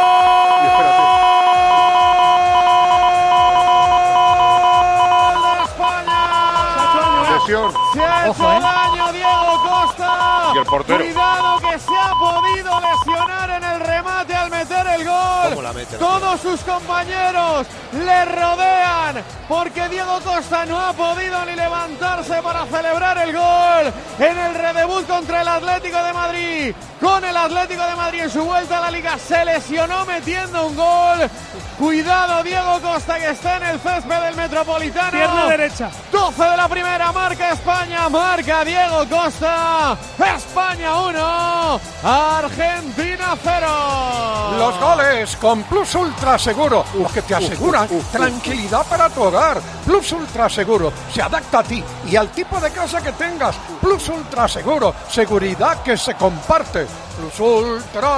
¡De España! Lesión. Se ha hecho Ojo, ¿eh? daño Diego Costa. Y el portero. Cuidado que se ha podido lesionar en el remate al meter el gol. ¿Cómo la mete? Todos sus compañeros le rodean porque Diego Costa no ha podido ni levantarse para celebrar el gol en el redebut contra el Atlético de Madrid. Con el Atlético de Madrid en su vuelta a la Liga se lesionó metiendo un gol. Cuidado Diego Costa que está en el césped del Metropolitano. Pierna derecha. doce de la primera, marca España, marca Diego Costa. España uno, Argentina cero. Los goles con Plus Ultra Seguro, los que te aseguran tranquilidad para tu hogar. Plus Ultra Seguro se adapta a ti y al tipo de casa que tengas. Plus Ultra Seguro, seguridad que se comparte. Plus Ultra.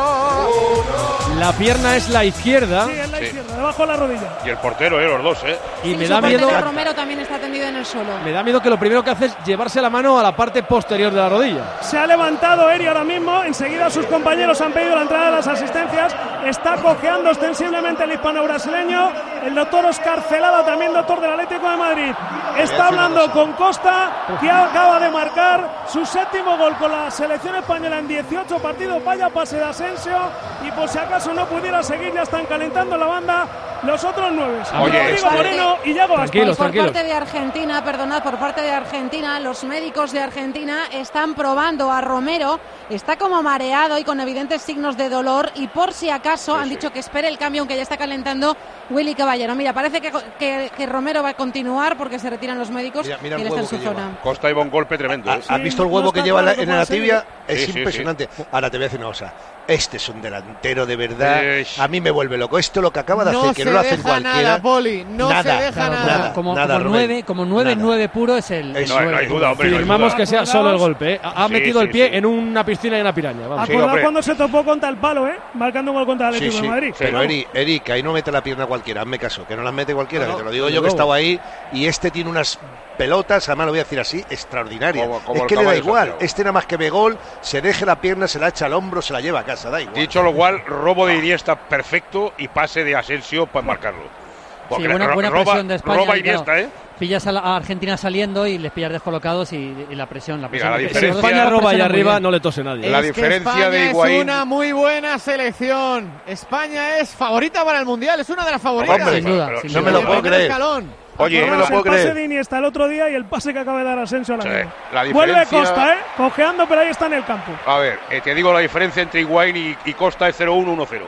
La pierna es la izquierda. Sí, es la Sí. izquierda, debajo de la rodilla. Y el portero, eh, los dos, ¿eh? Y Sí, me su da miedo. portero Romero también está tendido en el suelo. Me da miedo que lo primero que hace es llevarse la mano a la parte posterior de la rodilla. Se ha levantado Eri ahora mismo. Enseguida sus compañeros han pedido la entrada de las asistencias. Está cojeando ostensiblemente el hispano-brasileño. El doctor Oscar Celada, también doctor del Atlético de Madrid, está hablando con Costa, que acaba de marcar su séptimo gol con la selección española en dieciocho partidos. Vaya pase de Asensio. Y por si acaso no pudiera seguir, ya están calentando la banda los otros nueve. Oye, Rodrigo este- Moreno y Yago Aspas. Tranquilos, Por tranquilos. parte de Argentina, perdonad, por parte de Argentina, los médicos de Argentina están probando a Romero. Está como mareado y con evidentes signos de dolor. Y por si acaso han dicho que espere el cambio, aunque ya está calentando Willy Caballero. Mira, parece que, que, que Romero va a continuar porque se retiran los médicos Mira, mira y el él está en huevo su que lleva. zona. Costa lleva un golpe tremendo. ¿eh? ¿Has visto el huevo no que está lleva en la- claro en que la pueda tibia? seguir. Es Sí, sí, sí. impresionante. Ahora te voy a decir una cosa. Este es un delantero de verdad. Eish. A mí me vuelve loco. Esto lo que acaba de No hacer, que se no lo hacen deja cualquiera. nada, Poli. No Nada, se deja claro, nada. nada. como, nada, como Rubén. nueve, como nueve, Nada. nueve puro es el, el Eso, No, no nueve. hay duda, hombre. no hay Firmamos duda. que sea solo el golpe. ¿eh? Ha ha Sí, metido sí, el pie sí. en una piscina y una piraña. Vamos. Sí, Acordad hombre. cuando se topó contra el palo, ¿eh? Marcando un gol contra el Sí, Atlético sí. de Madrid. Pero vamos. Eri, Eri, que ahí no mete la pierna cualquiera, hazme caso, que no las mete cualquiera, No, que te lo digo desde yo que he luego. estado ahí, y este tiene unas pelotas, además lo voy a decir así, extraordinarias. Como- como es el que le da caballo igual, Santiago. este nada más que ve gol, se deje la pierna, se la echa al hombro, se la lleva a casa, da igual. Dicho lo cual, robo de Iniesta perfecto y pase de Asensio para marcarlo. Sí, Porque buena, ro- buena roba, presión de España. roba y, claro, Iniesta, ¿eh? Pillas a, la, a Argentina saliendo y les pillas descolocados y, y la presión. La presión la porque diferencia- los dos España la roba ahí presionan muy arriba, bien. no le tose nadie. La Es que diferencia España de es Higuaín- una muy buena selección. España es favorita para el Mundial, es una de las favoritas. Hombre, Sin duda, pero- sin no duda. me lo El puedo primer creer. escalón. Oye, No me lo Recordamos puedo el pase creer. de Iniesta el otro día y el pase que acaba de dar Asensio a la Sí, misma. la Vuelve diferencia- Costa, ¿eh? Cojeando, pero ahí está en el campo. A ver, eh, te digo la diferencia entre Higuaín y, y Costa es cero uno uno cero.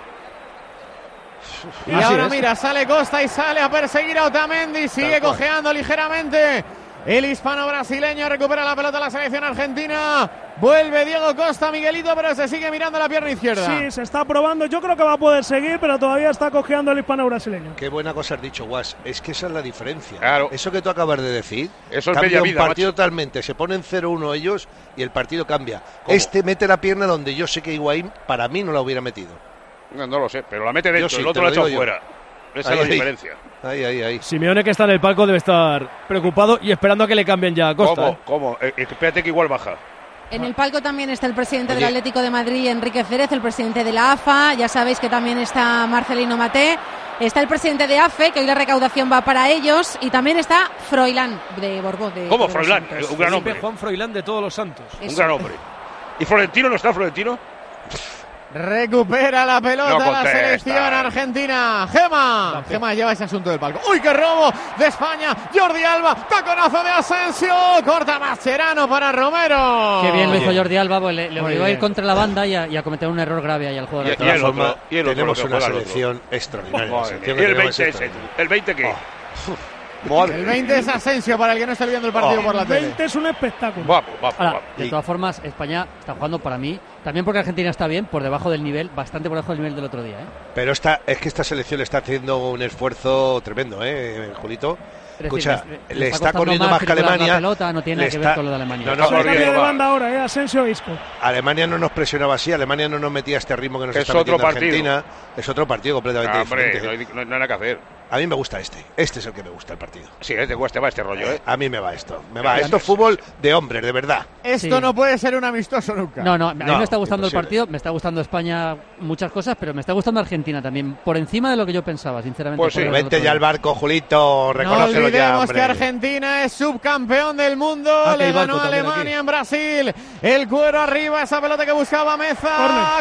Y Así ahora es. mira, sale Costa y sale a perseguir a Otamendi. Sigue cojeando ligeramente. El hispano brasileño recupera la pelota a la selección argentina. Vuelve Diego Costa, Miguelito, pero se sigue mirando la pierna izquierda. Sí, se está probando. Yo creo que va a poder seguir, pero todavía está cojeando el hispano brasileño. Qué buena cosa has dicho, Guas. Es que esa es la diferencia. Claro. Eso que tú acabas de decir. Eso es cambia media un vida, partido macho. totalmente. Se ponen cero uno ellos y el partido cambia. ¿Cómo? Este mete la pierna donde yo sé que Higuaín para mí no la hubiera metido. No, no lo sé, pero la mete dentro, Yo sí, el te otro lo la echa digo yo. fuera. Esa Ahí, es la ahí. diferencia. Ahí, ahí, ahí. Simeone, que está en el palco, debe estar preocupado y esperando a que le cambien ya a Costa. ¿Cómo? ¿eh? ¿Cómo? Eh, espérate que igual baja. En el palco también está el presidente Oye. del Atlético de Madrid, Enrique Férez, el presidente de la A F A. Ya sabéis que también está Marcelino Maté. Está el presidente de A F E, que hoy la recaudación va para ellos. Y también está Froilán, de Borbó. De ¿Cómo? Todos los Froilán, Santos. un gran Felipe hombre. Juan Froilán de Todos los Santos. Un Eso. gran hombre. ¿Y Florentino no está Florentino? Recupera la pelota No la contesta. selección argentina. Gema. Gema lleva ese asunto del palco. ¡Uy, qué robo de España! Jordi Alba, taconazo de Asensio. Corta Mascherano para Romero. Qué bien lo hizo Oye. Jordi Alba, pues le, le Muy obligó a ir bien. contra la banda y a, y a cometer un error grave ahí al jugador. Y- De de todas el otro, formas, y el otro tenemos lo que una juega el otro. selección extraordinaria. La Madre selección mía. Y que el tenemos es veinte ese. extraordinaria. ¿El veinte qué? Madre El veinte es Asensio, para el que no esté viendo el partido por la El tele. veinte es un espectáculo. Guapo, guapo, Ahora, guapo. de todas formas, España está jugando para mí También porque Argentina está bien, por debajo del nivel, bastante por debajo del nivel del otro día, ¿eh? Pero esta, es que esta selección está haciendo un esfuerzo tremendo, ¿eh, Julito? Escucha, decir, le, le está, está corriendo más que Alemania. La pelota, no tiene nada que está, ver con lo de Alemania. No, no, no, cambio de banda ahora, ¿eh? Asensio Isco. Alemania no nos presionaba así, Alemania no nos metía este ritmo que nos es está metiendo otro partido. Argentina. Es otro partido completamente ah, hombre, diferente. No hay, no hay nada que hacer. A mí me gusta este. Este es el que me gusta el partido. Sí, te gusta, va este rollo, ¿eh? A mí me va esto. Me va. Esto es fútbol de hombres, de verdad. Esto sí. no puede ser un amistoso nunca. No, no, a mí no, me está gustando imposible. el partido, me está gustando España muchas cosas, pero me está gustando Argentina también, por encima de lo que yo pensaba, sinceramente. Pues sí, vente ya al barco, Julito, No reconócelo olvidemos ya, hombre. que Argentina es subcampeón del mundo, Ah, le que hay ganó barco a también Alemania aquí. en Brasil, el cuero arriba, esa pelota que buscaba Meza,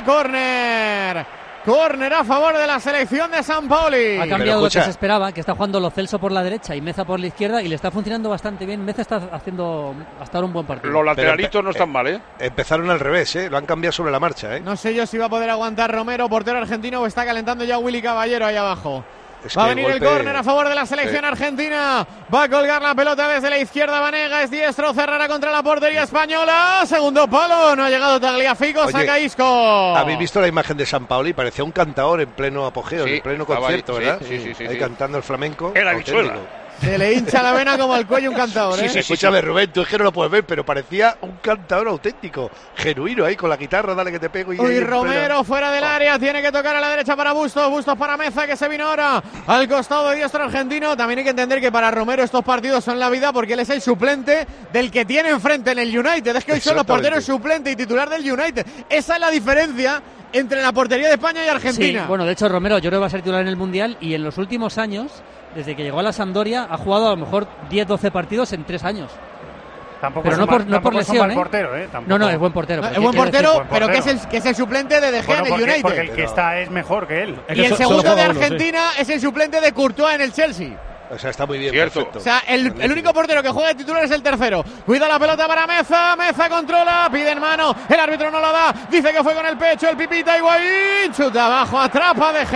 córner. Córner a favor de la selección de San Pauli. Ha cambiado lo que se esperaba, que está jugando Lo Celso por la derecha y Meza por la izquierda y le está funcionando bastante bien. Meza está haciendo hasta ahora un buen partido. Los lateralitos Pero, no están mal, ¿eh? Empezaron al revés, ¿eh? Lo han cambiado sobre la marcha, ¿eh? No sé yo si va a poder aguantar Romero, portero argentino, o está calentando ya Willy Caballero ahí abajo. Es Va a que venir golpe- el córner a favor de la selección Sí. argentina. Va a colgar la pelota desde la izquierda. Vanega es diestro. Cerrará contra la portería española. Segundo palo. No ha llegado Tagliafico. Oye, Saca Isco. ¿Habéis visto la imagen de San Paoli? Parecía un cantador en pleno apogeo, Sí, en pleno estaba ahí, concierto, sí, ¿verdad? sí, sí, sí, ahí sí. cantando el flamenco. Era auténtico. bichuela. Se le hincha la vena como al cuello un cantador, ¿eh? Sí, sí, escúchame, Rubén, tú es que no lo puedes ver, pero parecía un cantador auténtico, genuino ahí con la guitarra, dale que te pego. Y, ahí Uy, en Romero plena- fuera del área, tiene que tocar a la derecha para Bustos, Bustos para Meza, que se vino ahora al costado de diestro argentino. También hay que entender que para Romero estos partidos son la vida porque él es el suplente del que tiene enfrente en el United. Es que hoy son los Exactamente. porteros suplente y titular del United. Esa es la diferencia entre la portería de España y Argentina. Sí, bueno, de hecho Romero yo creo que va a ser titular en el Mundial y en los últimos años, desde que llegó a la Sampdoria, ha jugado a lo mejor diez doce partidos en tres años. Tampoco Pero es no un por, mal- no por tampoco es un lesión, mal ¿eh? portero, ¿eh? Tampoco. No, no, es buen portero. No, pero es buen quiero portero, decir, buen pero que es, portero. el, que es el suplente de De Gea Bueno, en el porque, United. porque el que Pero- está es mejor que él. Es Y que el so- segundo solo de juega uno, sí. Argentina es el suplente de Courtois en el Chelsea. O sea, está muy bien, Cierto. perfecto. O sea, el, el único portero que juega de titular es el tercero. Cuida la pelota para Meza. Meza controla, pide en mano. El árbitro no la da. Dice que fue con el pecho. El pipita Higuaín. Chuta abajo, atrapa De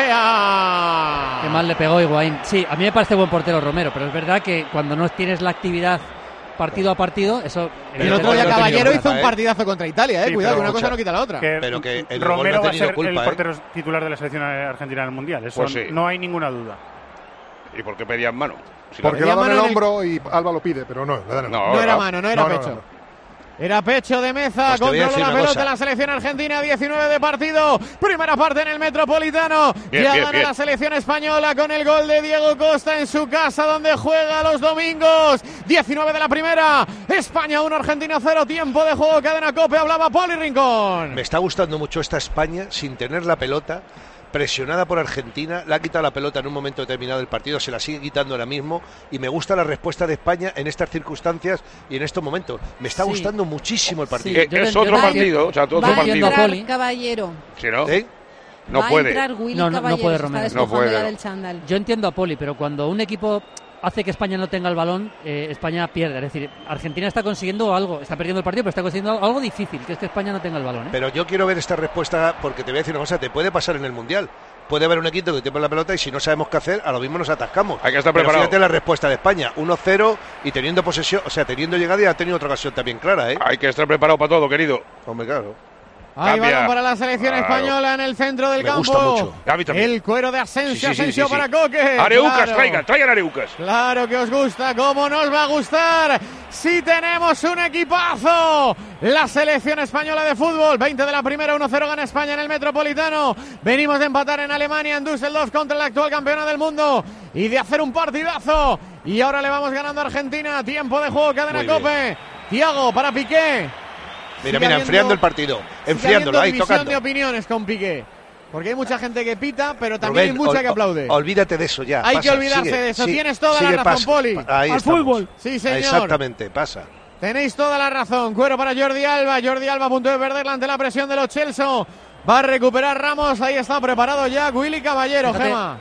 Gea. Qué mal le pegó Higuaín. Sí, a mí me parece buen portero Romero, pero es verdad que cuando no tienes la actividad partido a partido, eso... Y el otro día no ha Caballero tenido hizo culpa, un ¿eh? partidazo contra Italia, eh. Sí, Cuidado, que pero una cosa escucha, no quita la otra. Que Pero que el gol Romero no ha va a tenido ser culpa, el ¿eh? portero titular de la selección argentina en el Mundial. Eso Pues sí. no hay ninguna duda. ¿Y por qué pedían mano? Si la- Porque Pedía le dan mano el en el- hombro y Alba lo pide, pero no, le dan el No, hombro. No era no. mano, no era No, no, pecho. no, no. Era pecho de Meza, Pues te voy a controla decir la una pelota cosa. la selección argentina, diecinueve de partido, primera parte en el Metropolitano, Bien, ya bien, gana bien. la selección española con el gol de Diego Costa en su casa donde juega los domingos, diecinueve de la primera, España uno, Argentina cero, tiempo de juego, cadena COPE, hablaba Poli Rincón. Me está gustando mucho esta España sin tener la pelota, presionada por Argentina, le ha quitado la pelota en un momento determinado del partido, se la sigue quitando ahora mismo y me gusta la respuesta de España en estas circunstancias y en estos momentos. Me está Sí. gustando muchísimo el partido. Sí, Eh, yo es lo- otro yo lo partido, entiendo. o sea, otro Va a partido. partido. entrar Poli. Caballero. Si no, ¿Eh? no Va puede. a entrar Willy No, no, no Caballero. puede se Romero. Está No despojando puede, ya no. del chándal. Yo entiendo a Poli, pero cuando un equipo hace que España no tenga el balón, eh, España pierde. Es decir, Argentina está consiguiendo algo, está perdiendo el partido, pero está consiguiendo algo difícil, que es que España no tenga el balón, ¿eh? Pero yo quiero ver esta respuesta porque te voy a decir una cosa, te puede pasar en el Mundial. Puede haber un equipo que tiene la pelota y si no sabemos qué hacer, a lo mismo nos atascamos. Hay que estar Pero preparado. fíjate la respuesta de España, uno cero y teniendo posesión, o sea, teniendo llegada y ha tenido otra ocasión también clara, ¿eh? Hay que estar preparado para todo, querido. Hombre, claro. Ahí Cambia. balón para la selección Claro. española en el centro del Me campo. gusta mucho. A mí también. El cuero de Asensio, Sí, sí, sí, Asensio sí, sí. para Coque. Areucas, Claro. traigan, traigan Areucas. Claro que os gusta, ¿cómo nos va a gustar? Si tenemos un equipazo. La selección española de fútbol, veinte de la primera, uno cero gana España en el Metropolitano. Venimos de empatar en Alemania, en Düsseldorf, contra la actual campeona del mundo. Y de hacer un partidazo. Y ahora le vamos ganando a Argentina. Tiempo de juego, cadena Muy bien. COPE. Thiago para Piqué. Mira, Sigue mira, habiendo- enfriando el partido, sigue enfriándolo, habiendo ahí división tocando. de opiniones con Piqué. Porque hay mucha gente que pita, pero también Rubén, hay mucha ol- que aplaude. Olvídate de eso ya. Hay pasa, que olvidarse sigue, de eso. sigue, Tienes toda sigue, la razón, pasa. Poli. Ahí Al estamos. fútbol. Sí, señor. Exactamente, pasa. Tenéis toda la razón. Cuero para Jordi Alba. Jordi Alba a punto de perderla ante la presión de los Chelsea. Va a recuperar Ramos. Ahí está preparado ya Willy Caballero, Fíjate, Gema.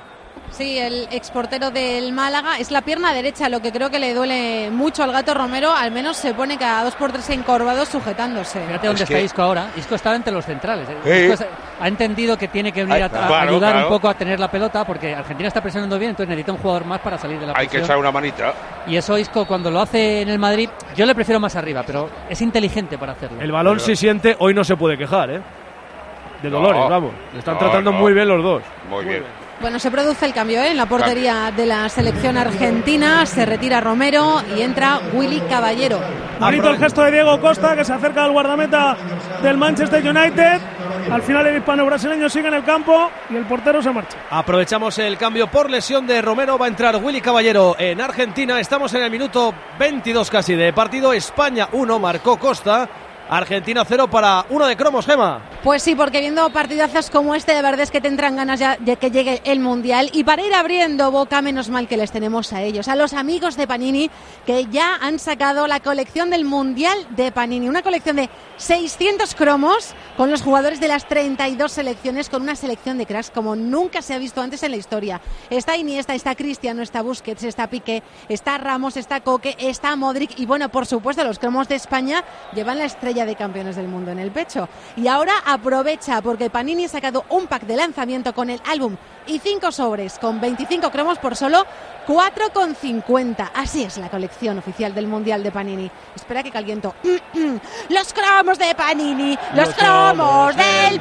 Sí, el exportero del Málaga. Es la pierna derecha lo que creo que le duele mucho al Gato Romero. Al menos se pone cada dos por tres encorvado sujetándose. Fíjate dónde es está que... Isco ahora. Isco está entre los centrales. ¿Eh? Isco ha entendido que tiene que venir a, a claro, ayudar claro. un poco a tener la pelota, porque Argentina está presionando bien, entonces necesita un jugador más para salir de la Hay presión. que echar una manita. Y eso Isco cuando lo hace en el Madrid, yo le prefiero más arriba, pero es inteligente para hacerlo. El balón si siente, hoy no se puede quejar, ¿eh? De Dolores, no, vamos. Le están no, tratando no. muy bien los dos. Muy, muy bien. bien. Bueno, se produce el cambio ¿eh? en la portería de la selección argentina. Se retira Romero y entra Willy Caballero. Bonito el gesto de Diego Costa, que se acerca al guardameta del Manchester United. Al final el hispano-brasileño sigue en el campo y el portero se marcha. Aprovechamos el cambio por lesión de Romero. Va a entrar Willy Caballero en Argentina. Estamos en el minuto veintidós casi de partido. España uno, marcó Costa. Argentina cero para uno de cromos, Gema. Pues sí, porque viendo partidazos como este, de verdad es que tendrán ganas ya de que llegue el Mundial. Y para ir abriendo boca, menos mal que les tenemos a ellos, a los amigos de Panini, que ya han sacado la colección del Mundial de Panini. Una colección de seiscientos cromos con los jugadores de las treinta y dos selecciones, con una selección de cracks como nunca se ha visto antes en la historia. Está Iniesta, está Cristiano, está Busquets, está Piqué, está Ramos, está Coque, está Modric. Y bueno, por supuesto, los cromos de España llevan la estrella de campeones del mundo en el pecho. Y ahora aprovecha porque Panini ha sacado un pack de lanzamiento con el álbum y cinco sobres con veinticinco cromos por solo cuatro con cincuenta. Así es la colección oficial del Mundial de Panini. Espera que caliento. Los cromos de Panini, los, los cromos del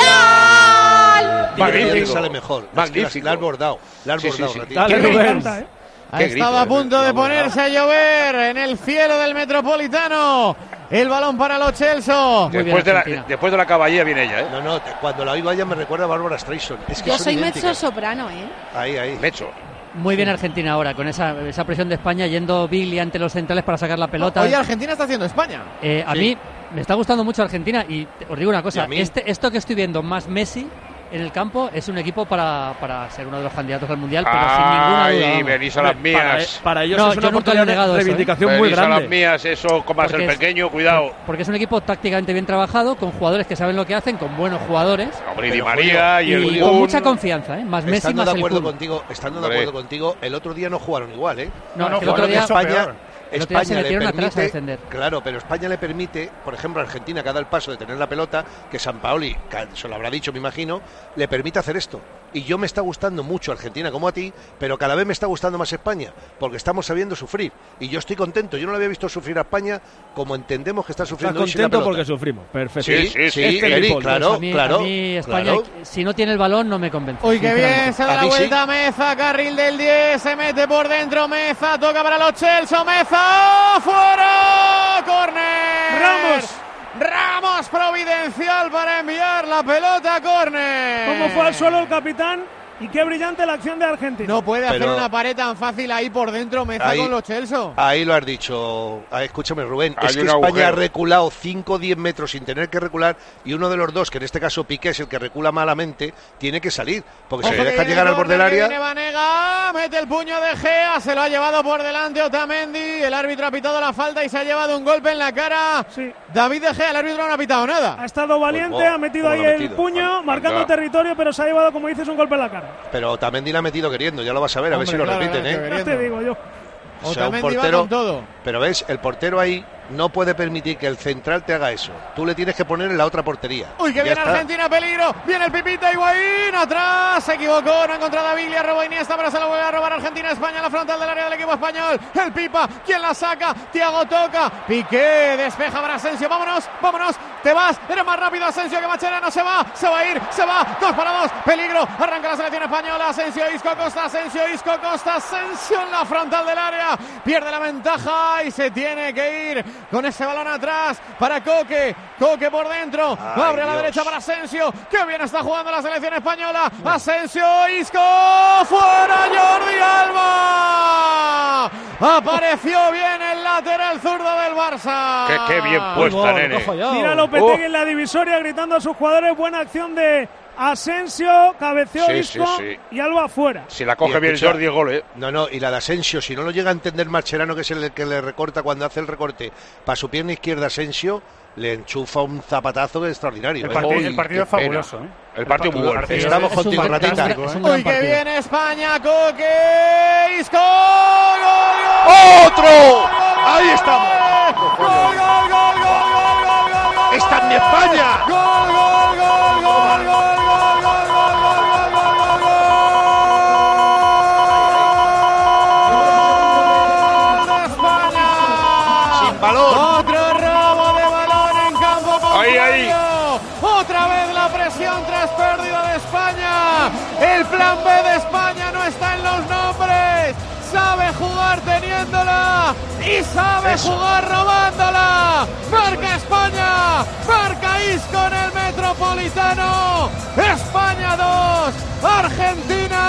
Mundial. Magnífico. Sale mejor. Magnífico. La has bordado. La has sí, bordado. Sí, sí. Dale, Rubén. ¿eh? Ha estado a punto de ponerse a llover en el cielo del Metropolitano. El balón para Lo Celso. Después de, la, después de la caballera viene ella, ¿eh? No, no, cuando la oí vaya me recuerda a Bárbara Streisand. Es que yo soy mezzo soprano, ¿eh? Ahí, ahí. Mezzo. Muy bien Argentina ahora, con esa, esa presión de España, yendo Billy ante los centrales para sacar la pelota. Hoy Argentina está haciendo España. Eh, a sí. mí me está gustando mucho Argentina y os digo una cosa, este, esto que estoy viendo más Messi en el campo es un equipo para, para ser uno de los candidatos al Mundial, pero Ay, sin ninguna duda. Ay, venís a las mías. Para, para ellos no, es una oportunidad de reivindicación eso, ¿eh? muy venís grande. a las mías, eso, comas el pequeño, cuidado. Porque es un equipo tácticamente bien trabajado, con jugadores que saben lo que hacen, con buenos jugadores. Hombre, Di María y, y el con mucha confianza, ¿eh? Más Messi, estando más de acuerdo el contigo, Estando de acuerdo contigo, el otro día no jugaron igual, ¿eh? No, no, el otro día España... España se le atrás a permite, defender. claro, pero España le permite, por ejemplo, a Argentina, que da el paso de tener la pelota, que Sampaoli, que se lo habrá dicho, me imagino, le permite hacer esto. Y yo me está gustando mucho Argentina como a ti, pero cada vez me está gustando más España, porque estamos sabiendo sufrir. Y yo estoy contento. Yo no le había visto sufrir a España como entendemos que está sufriendo hoy sin la pelota. Porque sufrimos. Perfecto. Sí, sí, sí. Este Eri, claro, pues a mí, claro. A mí España, claro. si no tiene el balón, no me convence. Uy, qué bien, se da la vuelta sí. Meza, carril del diez, se mete por dentro Meza, toca para Lo Celso, Meza, fuera, córner. Ramos. Ramos providencial para enviar la pelota a córner. ¿Cómo fue al suelo el capitán? Y qué brillante la acción de Argentina. No puede Pero hacer una pared tan fácil ahí por dentro, Meza ahí, con Lo Celso. Ahí lo has dicho. Ah, escúchame, Rubén. Hay es que un España agujero. ha reculado cinco o diez metros sin tener que recular y uno de los dos, que en este caso Piqué es el que recula malamente, tiene que salir. Porque Ojo si le deja viene llegar al borde del área... Viene Vanega, mete el puño de Gea, se lo ha llevado por delante Otamendi. El árbitro ha pitado la falta y se ha llevado un golpe en la cara. Sí. David de Gea, el árbitro no ha pitado nada. Ha estado valiente, Pues, oh, ha metido ahí lo ha el metido? puño, Anda. marcando territorio, pero se ha llevado, como dices, un golpe en la cara. Pero Otamendi la ha metido queriendo, ya lo vas a ver, a ver Hombre, si lo claro, repiten, claro, ¿eh? Ya te digo yo. O sea, un Otamendi va portero, con todo. pero ves, el portero ahí no puede permitir que el central te haga eso. Tú le tienes que poner en la otra portería. Uy, que Ya viene está. Argentina, peligro. Viene el Pipita Higuaín, atrás. Se equivocó, no ha encontrado a Biglia, robó Iniesta, pero se lo vuelve a robar Argentina. España en la frontal del área del equipo español. El Pipa, ¿quién la saca? Thiago toca. Piqué, despeja para Asensio. Vámonos, vámonos. Te vas, eres más rápido Asensio que Mascherano. Se va, se va a ir, se va. Dos para dos, peligro. Arranca la selección española. Asensio, Isco, Costa, Asensio, Isco, Costa, Asensio en la frontal del área. Pierde la ventaja y se tiene que ir con ese balón atrás para Coque. Coque por dentro. Ay, Abre a la Dios. derecha para Asensio. Qué bien está jugando la selección española. Asensio, Isco. Fuera Jordi Alba. Apareció bien el lateral lateral zurdo del Barça. Qué, qué bien puesta, oh, nene. Mira Lopetegui oh. en la divisoria gritando a sus jugadores, buena acción de Asensio, cabeceó sí, Isco sí, sí. y algo afuera. Si la coge bien Jordi, gol, ¿eh? No, no, y la de Asensio, si no lo llega a entender Mascherano, que es el que le recorta cuando hace el recorte para su pierna izquierda Asensio, le enchufa un zapatazo que es extraordinario. El, ¿eh? partido, Uy, el partido es fabuloso, ¿eh? El partido muy bueno. Estamos contigo, ratita. Uy, que viene España, Coque, Isco, gol, gol, ¡otro! Ahí estamos. Gol, gol, gol, gol, gol, gol, gol. ¡Está en España! Gol, gol, gol, gol, gol. Balón. Otro robo de balón en campo contrario. Ahí, ahí. Otra vez la presión tras pérdida de España. El plan B de España no está en los nombres. Sabe jugar teniéndola y sabe Eso. jugar robándola. Marca España, marca Isco en el Metropolitano. España dos, Argentina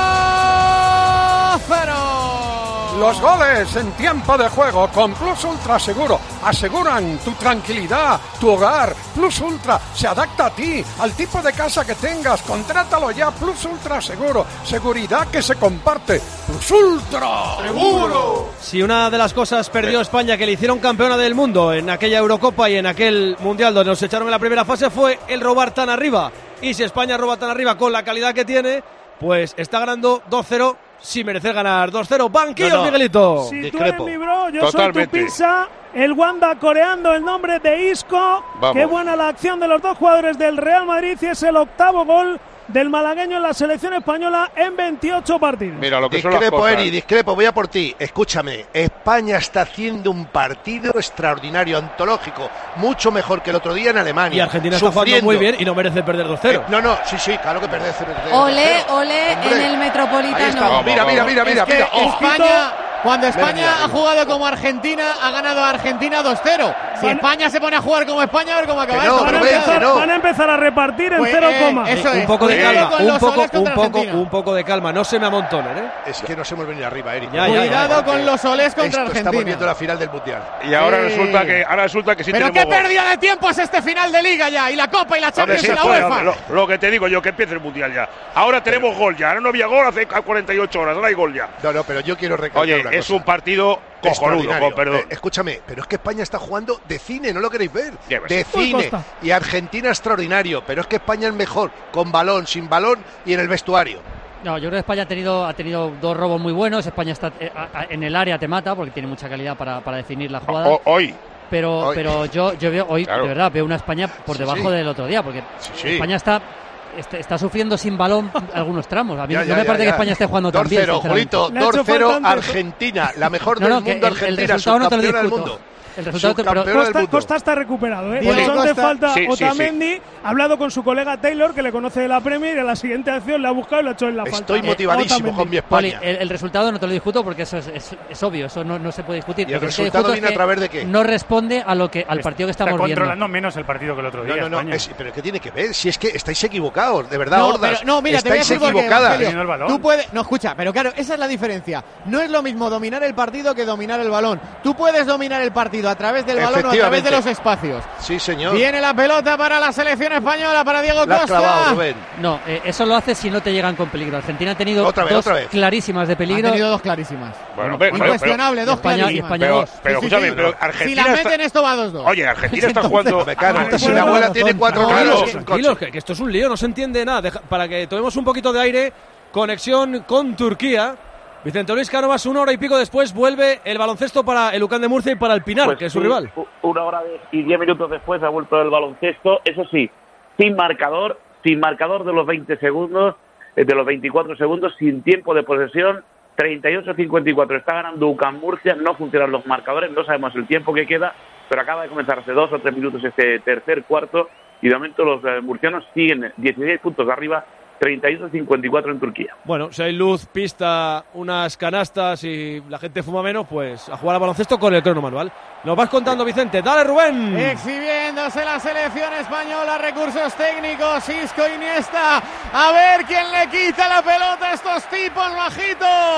cero. Los goles en tiempo de juego con Plus Ultra Seguro aseguran tu tranquilidad, tu hogar. Plus Ultra se adapta a ti, al tipo de casa que tengas. Contrátalo ya, Plus Ultra Seguro. Seguridad que se comparte. Plus Ultra Seguro. Si una de las cosas perdió España, que le hicieron campeona del mundo en aquella Eurocopa y en aquel Mundial donde nos echaron en la primera fase, fue el robar tan arriba. Y si España roba tan arriba con la calidad que tiene, pues está ganando dos cero. Sin merecer ganar dos cero. Banquillos, no, no. Miguelito. Si Discrepo. tú eres mi bro, yo Totalmente. soy tu pizza. El Wanda coreando el nombre de Isco. Vamos. Qué buena la acción de los dos jugadores del Real Madrid y es el octavo gol del malagueño en la selección española en veintiocho partidos. Mira lo que discrepo, son las cosas. Eri, discrepo, voy a por ti. Escúchame, España está haciendo un partido extraordinario, antológico, mucho mejor que el otro día en Alemania. Y Argentina está jugando muy bien y no merece perder dos cero. Eh, no, no, sí, sí, claro que perder dos cero. Ole, ole en el Metropolitano. Mira, mira, mira, mira, es que mira. Oh. España, cuando España ha jugado como Argentina, ha ganado a Argentina dos cero. Si España se pone a jugar como España, a ver cómo acaba no, esto. Van a, Rubén, empezar, no. van a empezar a repartir en Pues, cero eh, coma. eso un es. poco de Cuidado calma, con un los poco, soles un contra poco, Argentina. un poco de calma. No se me amontonen, ¿eh? Es que nos hemos venido arriba, Eri. Ya, ya, Cuidado ya, ya. con los soles contra Esto Argentina. estamos viendo la final del Mundial. Y ahora Sí. resulta que ahora resulta que sí Pero tenemos qué gol. pérdida de tiempo es este final de Liga ya. Y la Copa y la Champions Sí, y la joder, UEFA. lo, lo que te digo yo, que empiece el Mundial ya. Ahora tenemos gol ya. Ahora no había gol hace cuarenta y ocho horas. Ahora hay gol ya. No, no, pero yo quiero recalcar Oye, una es cosa. un partido cojonudo, Extraordinario. con perdón. Eh, escúchame, pero es que España está jugando de cine, ¿no lo queréis ver? Ya ves. De Uy, cine. Costa. Y Argentina extraordinario, pero es que España es mejor con balón, sin balón y en el vestuario. No, yo creo que España ha tenido, ha tenido dos robos muy buenos. España está eh, a, a, en el área, te mata porque tiene mucha calidad para, para definir la jugada. O, hoy. Pero, Hoy. pero yo, yo veo hoy, Claro. de verdad, veo una España por Sí, debajo sí. del otro día, porque Sí, sí. España está, está, está sufriendo sin balón algunos tramos. A mí Ya, no ya, me ya, parece ya. que España esté jugando tan bien. dos cero, sinceramente. Julito, Le ha hecho dos cero falta antes. Argentina, la mejor No, del no, que mundo el- el Argentina, resultado no te lo subcampeona del discuto. mundo. El resultado te- pero Subcampeona del Costa, mundo. Costa está recuperado, ¿eh? Diego Por eso hace Costa. falta Sí, sí, sí. Otamendi. Ha hablado con su colega Taylor, que le conoce de la Premier, y en la siguiente acción le ha buscado y lo ha hecho en la falta. Estoy Eh, motivadísimo Otamendi. con mi Poli, España. el, el resultado no te lo discuto porque eso es, es, es obvio, eso no, no se puede discutir. ¿Y el Lo que sí resultado discuto es viene a que través de qué? No responde a lo que al partido que Está estamos viendo. controlando menos el partido que el otro día. No, no, no, España. es- pero ¿qué tiene que ver? Si es que estáis equivocados, de verdad, No, Hordas. pero, no, mira, te voy a estáis decir por qué, equivocadas. Evangelio. Teniendo el balón. Tú puedes, no, escucha, pero claro, esa es la diferencia. No es lo mismo dominar el partido que dominar el balón. Tú puedes dominar el partido a través del balón o a través de los espacios. Sí, señor. Viene la pelota para la selección española, para Diego La has Costa. clavado, Rubén. No, eh, eso lo hace si no te llegan con peligro. Argentina ha tenido Otra vez, dos otra vez. clarísimas de Ha peligro. tenido dos clarísimas. Bueno, pero, pero, Incuestionable, dos España- clarísimas. España pero, dos. pero, Sí, sí, escúchame, sí. pero Si Argentina la está- meten, esto va dos dos. Oye, Argentina está jugando. Me cago, Ah, si bueno, la abuela razón. tiene cuatro No, kilos, es es que- un Tranquilos, coche. que, que esto es un lío, no se entiende nada. Deja- para que tomemos un poquito de aire, conexión con Turquía. Vicente Luis Cánovas, una hora y pico después, vuelve el baloncesto para el UCAM de Murcia y para el Pinar, Pues que es su sí, rival. u- Una hora de- y diez minutos después ha vuelto el baloncesto, eso sí, sin marcador, sin marcador de los veinte segundos, eh, de los veinticuatro segundos, sin tiempo de posesión, treinta y ocho a cincuenta y cuatro. Está ganando UCAM Murcia, no funcionan los marcadores, no sabemos el tiempo que queda, pero acaba de comenzar hace dos o tres minutos este tercer cuarto y de momento los eh, murcianos siguen dieciséis puntos arriba, treinta y ocho a cincuenta y cuatro en Turquía. Bueno, si hay luz, pista, unas canastas y la gente fuma menos, pues a jugar al baloncesto con el crono manual. Nos vas contando, Vicente. ¡Dale, Rubén! Exhibiéndose la selección española, recursos técnicos, Isco, Iniesta. A ver quién le quita la pelota a estos tipos bajitos.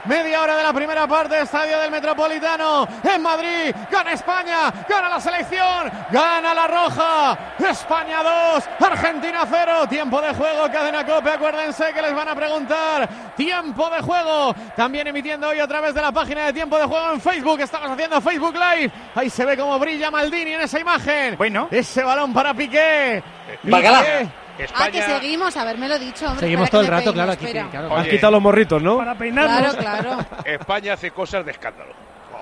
Media hora de la primera parte, estadio del Metropolitano en Madrid. Gana España, gana la selección, gana la roja. España dos, Argentina cero. Tiempo de juego, Cadena COPE. Acuérdense que les van a preguntar. Tiempo de juego. También emitiendo hoy a través de la página de Tiempo de Juego en Facebook. Estamos haciendo Facebook Live. Ahí se ve cómo brilla Maldini en esa imagen. Bueno. Ese balón para Piqué. Bacala. España... Ah, que seguimos, habermelo dicho. Hombre, seguimos todo el rato, peine, claro, aquí. espera. Claro. Han quitado los morritos, ¿no? Para peinarnos. Claro, claro. España hace cosas de escándalo.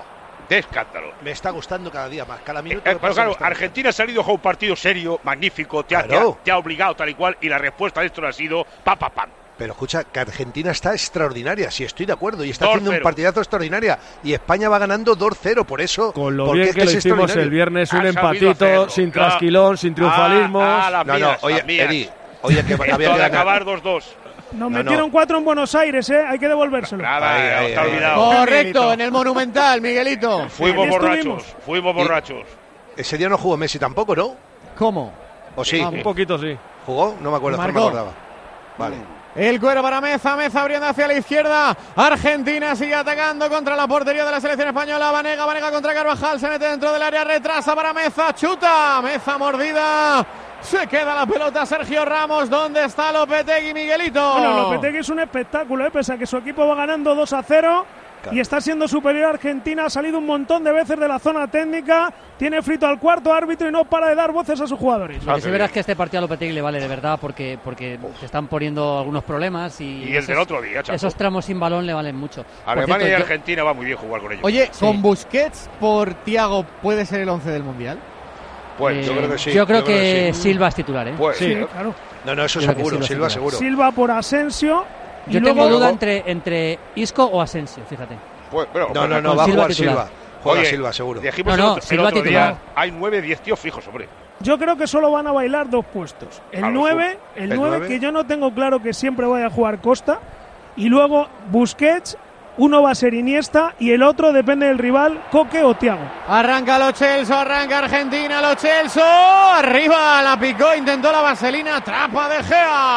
De escándalo. Me está gustando cada día más. Cada minuto. Eh, que pero pasa claro, me está Argentina ha salido a jugar un partido serio, magnífico, te ha, Claro. te ha- te ha obligado tal y cual, y la respuesta de esto no ha sido pa, pa, pam. Pero escucha, que Argentina está extraordinaria, sí estoy de acuerdo, y está dos haciendo un cero. partidazo extraordinaria. Y España va ganando dos cero, por eso. Con lo porque bien es que lo es hicimos extraordinario. el viernes, un Ha sabido empatito, hacerlo, sin claro. trasquilón, sin triunfalismos. Ah, ah, las No, no, mías, oye, las mías. Eddie, oye, que Esto había que de ganar. acabar dos dos. Nos No, metieron no. cuatro en Buenos Aires, ¿eh? Hay que devolvérselo. Nada, Ahí, eh, ahí, está ahí. olvidado. Correcto, en el Monumental, Miguelito. Fuimos Ahí borrachos, estuvimos. fuimos Y- borrachos. Ese día no jugó Messi tampoco, ¿no? ¿Cómo? ¿O sí? Ah, Un poquito, sí. ¿Jugó? No me acuerdo, no me Marcó. acordaba. Vale. El cuero para Meza, Meza abriendo hacia la izquierda. Argentina sigue atacando contra la portería de la selección española. Vanega, Vanega contra Carvajal, se mete dentro del área, retrasa para Meza, chuta. Meza mordida. Se queda la pelota Sergio Ramos. ¿Dónde está Lopetegui, Miguelito? Bueno, Lopetegui es un espectáculo, ¿eh? Pese a que su equipo va ganando dos a cero. Y está siendo superior a Argentina, ha salido un montón de veces de la zona técnica, tiene frito al cuarto árbitro y no para de dar voces a sus jugadores. Lo que sí verás es que este partido a Lopetegui le vale de verdad porque porque se están poniendo algunos problemas y, Y el del otro día, chapo. esos tramos sin balón le valen mucho. Por Alemania cierto, y yo- Argentina va muy bien jugar con ellos. Oye, Sí. ¿con Busquets por Thiago puede ser el once del Mundial? Pues eh, yo creo que sí, yo creo yo creo que que sí. Silva es titular, ¿eh? Pues, Sí, eh, claro. No, no, eso Yo creo que seguro, Silva Silva seguro. seguro. Silva por Asensio. y Yo luego- tengo duda entre, entre Isco o Asensio, fíjate. pues, pero, No, no, no, Con va a Silva jugar titular. Silva. Juega Oye, Silva, seguro. dijimos No, el no, otro, el Silva otro titular. día, hay nueve, diez tíos fijos, hombre. Yo creo que solo van a bailar dos puestos. El A lo nueve, sumo. el El nueve nueve. que yo no tengo claro que siempre vaya a jugar Costa. Y luego Busquets, uno va a ser Iniesta y el otro depende del rival, Coque o Thiago. Arranca Lo Celso, arranca Argentina, Lo Celso, arriba, la picó, intentó la vaselina, trapa de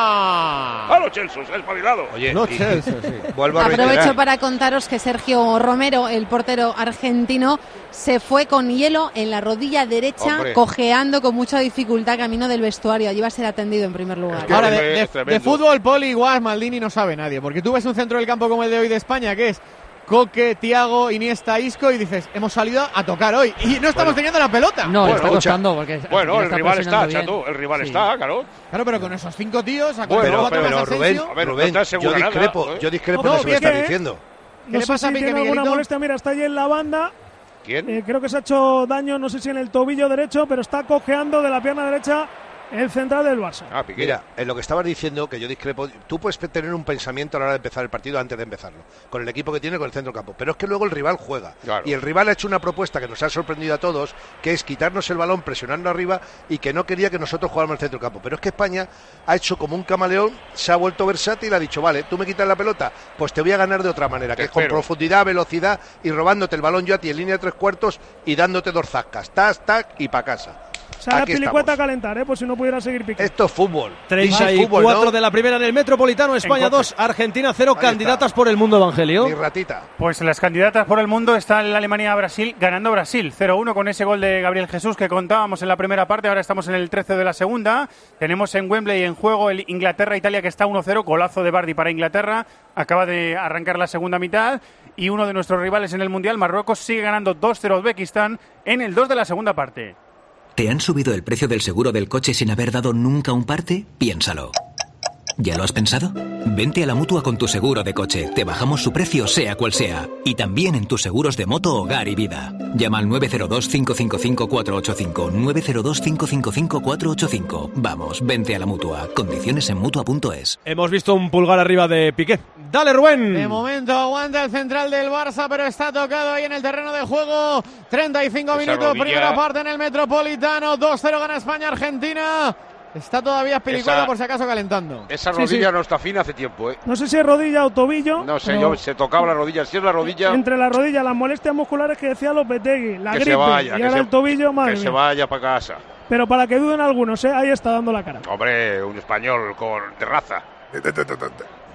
Gea. ¡A los Chelsea! ¡Se ha espabilado! Oye, Lo y- Celso, sí. vuelvo a Aprovecho reiterar. para contaros que Sergio Romero, el portero argentino, se fue con hielo en la rodilla derecha, Hombre. cojeando con mucha dificultad camino del vestuario. Allí va a ser atendido en primer lugar. que- Ahora, de, Tremendo, de- es tremendo. de fútbol, Poli, igual Maldini no sabe nadie, porque tú ves un centro del campo como el de hoy de España, que es Coque, Thiago, Iniesta, Isco, y dices, hemos salido a tocar hoy, y no estamos teniendo la pelota. No, le Bueno, está escucha. costando porque Bueno, Argentina el rival está, presionando bien. chato. El rival Sí. está, claro. Claro, pero con esos cinco tíos, a Bueno, cuatro Pero, más pero Rubén, Asensio, A ver, no Rubén, está yo segura nada, discrepo, ¿eh? yo discrepo No, de eso que Piqué, está ¿eh? diciendo. ¿Qué No le sé pasa a si Piqué, tiene alguna Miguelito? molestia. Mira, está allí en la banda. ¿Quién? Eh, creo que se ha hecho daño, no sé si en el tobillo derecho, pero está cojeando de la pierna derecha el central del Barça. Ah, Piqué. Mira, en lo que estabas diciendo, que yo discrepo, tú puedes tener un pensamiento a la hora de empezar el partido antes de empezarlo, con el equipo que tiene, con el centro del campo, pero es que luego el rival juega. Claro. Y el rival ha hecho una propuesta que nos ha sorprendido a todos, que es quitarnos el balón, presionarnos arriba y que no quería que nosotros jugáramos el centro del campo. Pero es que España ha hecho como un camaleón, se ha vuelto versátil y ha dicho, vale, tú me quitas la pelota, pues te voy a ganar de otra manera, que Te es con espero. profundidad, velocidad y robándote el balón yo a ti en línea de tres cuartos y dándote dos zascas, tac, tac y pa' casa. Sale Aquí Pilicueta a estamos. calentar, ¿eh? Por si no pudiera seguir Piqué. Esto es fútbol. treinta y Dice cuatro fútbol, ¿no? de la primera en el Metropolitano, España En dos, Argentina cero, Ahí candidatas está. por el mundo, Evangelio. Mi ratita. Pues las candidatas por el mundo están la Alemania-Brasil, ganando Brasil cero uno con ese gol de Gabriel Jesús que contábamos en la primera parte, ahora estamos en el trece de la segunda. Tenemos en Wembley en juego el Inglaterra-Italia que está uno cero, golazo de Bardi para Inglaterra, acaba de arrancar la segunda mitad y uno de nuestros rivales en el Mundial, Marruecos, sigue ganando dos cero a Uzbekistán en el dos de la segunda parte. ¿Te han subido el precio del seguro del coche sin haber dado nunca un parte? Piénsalo. ¿Ya lo has pensado? Vente a la Mutua con tu seguro de coche. Te bajamos su precio sea cual sea. Y también en tus seguros de moto, hogar y vida. Llama al nueve cero dos, cinco cinco cinco, cuatro ocho cinco. nueve cero dos, cinco cinco cinco, cuatro ocho cinco. Vamos, vente a la Mutua. Condiciones en Mutua punto es. Hemos visto un pulgar arriba de Piqué. Dale, Rubén. De momento aguanta el central del Barça, pero está tocado ahí en el terreno de juego. treinta y cinco Esa minutos, rodilla. primera parte en el Metropolitano. dos cero gana España-Argentina. Está todavía Pilicueta Esa- por si acaso calentando. Esa Sí, rodilla sí. no está fina hace tiempo, ¿eh? No sé si es rodilla o tobillo. No sé, pero yo se tocaba la rodilla. Si es la rodilla, Entre la rodilla, las molestias musculares que decía Lopetegui, la que gripe se vaya. y que ahora se, el tobillo, madre que se mía. vaya para casa. Pero para que duden algunos, ¿eh? Ahí está dando la cara. Hombre, un español con de raza.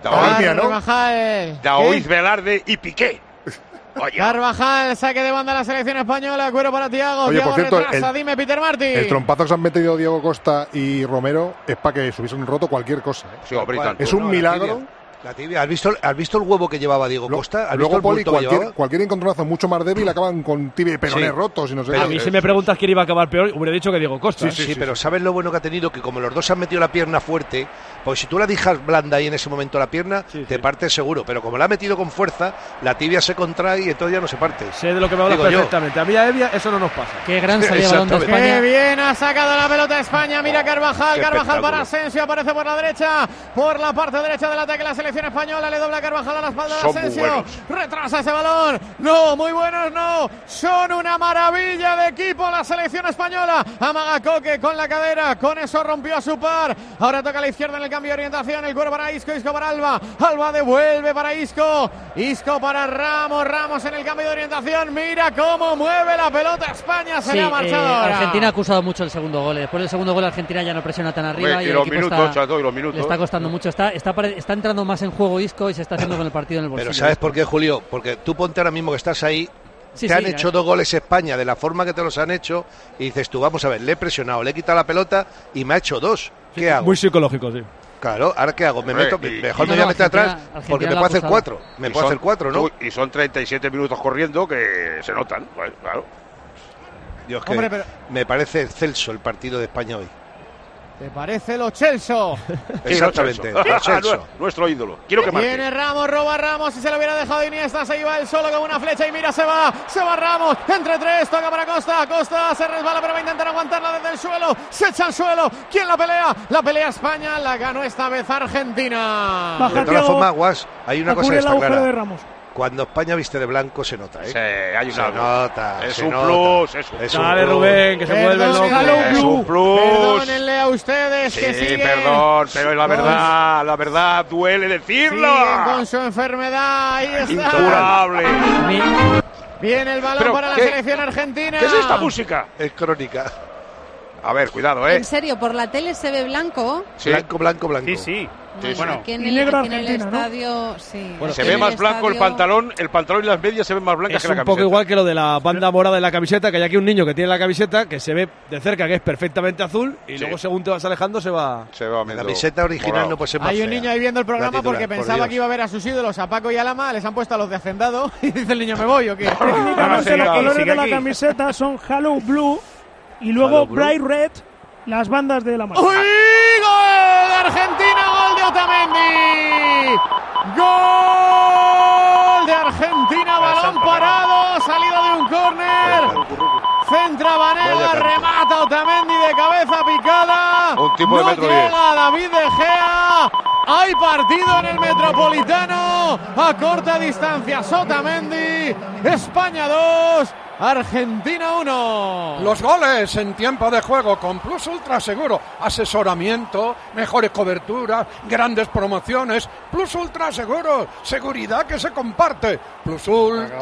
Daoiz, Carvajal. Daoiz, Velarde y Piqué. Oye. Carvajal, saque de banda a la selección española, cuero para Thiago. Oye, Thiago por cierto, retrasa, el, dime Peter Martin. El trompazo que se han metido Diego Costa y Romero es para que se hubiesen roto cualquier cosa. ¿eh? Sí, hombre, es un no, milagro. La tibia, ¿has visto, ¿has visto el huevo que llevaba Diego Lo, Costa? ¿Has luego, visto el Poli, cualquier, que cualquier encontronazo mucho más débil acaban con tibia y peroné sí. rotos y no sé A qué. mí si me preguntas quién iba a acabar peor, hubiera dicho que Diego Costa. Sí, sí, sí, sí pero sí. ¿Sabes lo bueno que ha tenido? Que como los dos han metido la pierna fuerte, pues si tú la dejas blanda ahí en ese momento la pierna, sí, te sí. partes seguro. Pero como la ha metido con fuerza, la tibia se contrae y entonces ya no se parte. Sé de lo que me hablas perfectamente. Yo. A mí a Evia eso no nos pasa. Qué gran salida balón de España. Qué bien ha sacado la pelota España. Mira Carvajal, Carvajal para Asensio, aparece por la derecha, por la parte derecha del ataque la selección española, le dobla Carvajal a la espalda. Son Asensio, retrasa ese balón. No, muy buenos no. Son una maravilla de equipo la selección española. Amaga Coque con la cadera. Con eso rompió a su par. Ahora toca a la izquierda en el cambio de orientación. El cuero para Isco, Isco para Alba. Alba devuelve para Isco. Isco para Ramos. Ramos en el cambio de orientación. Mira cómo mueve la pelota España. Se sí, le ha marchado eh, ahora. Argentina ha acusado mucho el segundo gol. Después del segundo gol Argentina ya no presiona tan arriba. Hombre, y, y los el minutos, está, chato, y los minutos. Le está costando mucho. Está, está, está entrando más en juego Isco y se está haciendo con el partido en el bolsillo. Pero ¿sabes por qué, Julio? Porque tú ponte ahora mismo que estás ahí, sí, te sí, han hecho es. dos goles España de la forma que te los han hecho y dices tú, vamos a ver, le he presionado, le he quitado la pelota y me ha hecho dos. ¿Qué sí, hago? Muy psicológico, sí. Claro, ¿ahora qué hago? Me Hombre, meto, y, mejor y me no, voy a meter Argentina, atrás Argentina porque me puedo hacer cuatro. Me y puedo son, hacer cuatro, ¿no? Y son treinta y siete minutos corriendo que se notan, pues, claro. Dios, que Hombre, pero... me parece excelso el partido de España hoy. ¿Te parece lo Celso? Exactamente, lo Celso. Nuestro ídolo. Quiero que marque. Viene Ramos, roba Ramos y se lo hubiera dejado Iniesta, se iba él solo con una flecha y mira, se va, se va Ramos, entre tres, toca para Costa, Costa se resbala pero va a intentar aguantarla desde el suelo, se echa al suelo, ¿quién la pelea? La pelea España, la ganó esta vez Argentina. Baja, de todas formas, Guas, hay una cosa que está clara. De Ramos. Cuando España viste de blanco se nota, ¿eh? Sí, hay una se nota, es se un nota. plus, es un es plus. Dale, Rubén, que se vuelve loco. Es un plus. Perdónenle a ustedes sí, que siguen. perdón, pero es la verdad, la verdad duele decirlo. Siguen con su enfermedad, ahí está. Incurable. Viene el balón pero, para la ¿qué? selección argentina. ¿Qué es esta música? Es crónica. A ver, cuidado, ¿eh? En serio, por la tele se ve blanco. Sí. Blanco, blanco, blanco. Sí, sí. Sí, bueno, aquí en y el, negro aquí en el Argentina, estadio, ¿no? sí. Bueno, se en ve el más blanco el estadio... pantalón, el pantalón y las medias se ven más blancas Es que la un camiseta. poco igual que lo de la banda morada de la camiseta, que hay aquí un niño que tiene la camiseta, que se ve de cerca que es perfectamente azul, y sí. luego según te vas alejando se va... Se va la camiseta original morado. No puede ser más Hay un fea. niño ahí viendo el programa titular, porque por pensaba Dios. que iba a ver a sus ídolos, a Paco y a Lama, les han puesto a los de Hacendado, y dice el niño, ¿me voy o qué? Técnicamente los colores de la camiseta son Halo Blue y luego Bright Red, las bandas de la marca. ¡Uy! ¡Gol de Argentina! ¡Gol de Otamendi! ¡Gol de Argentina! Balón parado, salida de un córner. Centra Vanega, remata Otamendi de cabeza picada. Un tipo de no metro llega diez. David De Gea. Hay partido en el Metropolitano a corta distancia. Otamendi, España dos, Argentina uno. Los goles en tiempo de juego con Plus Ultra Seguro. Asesoramiento, mejores coberturas, grandes promociones. Plus Ultra Seguro. Seguridad que se comparte. Plus Ultra.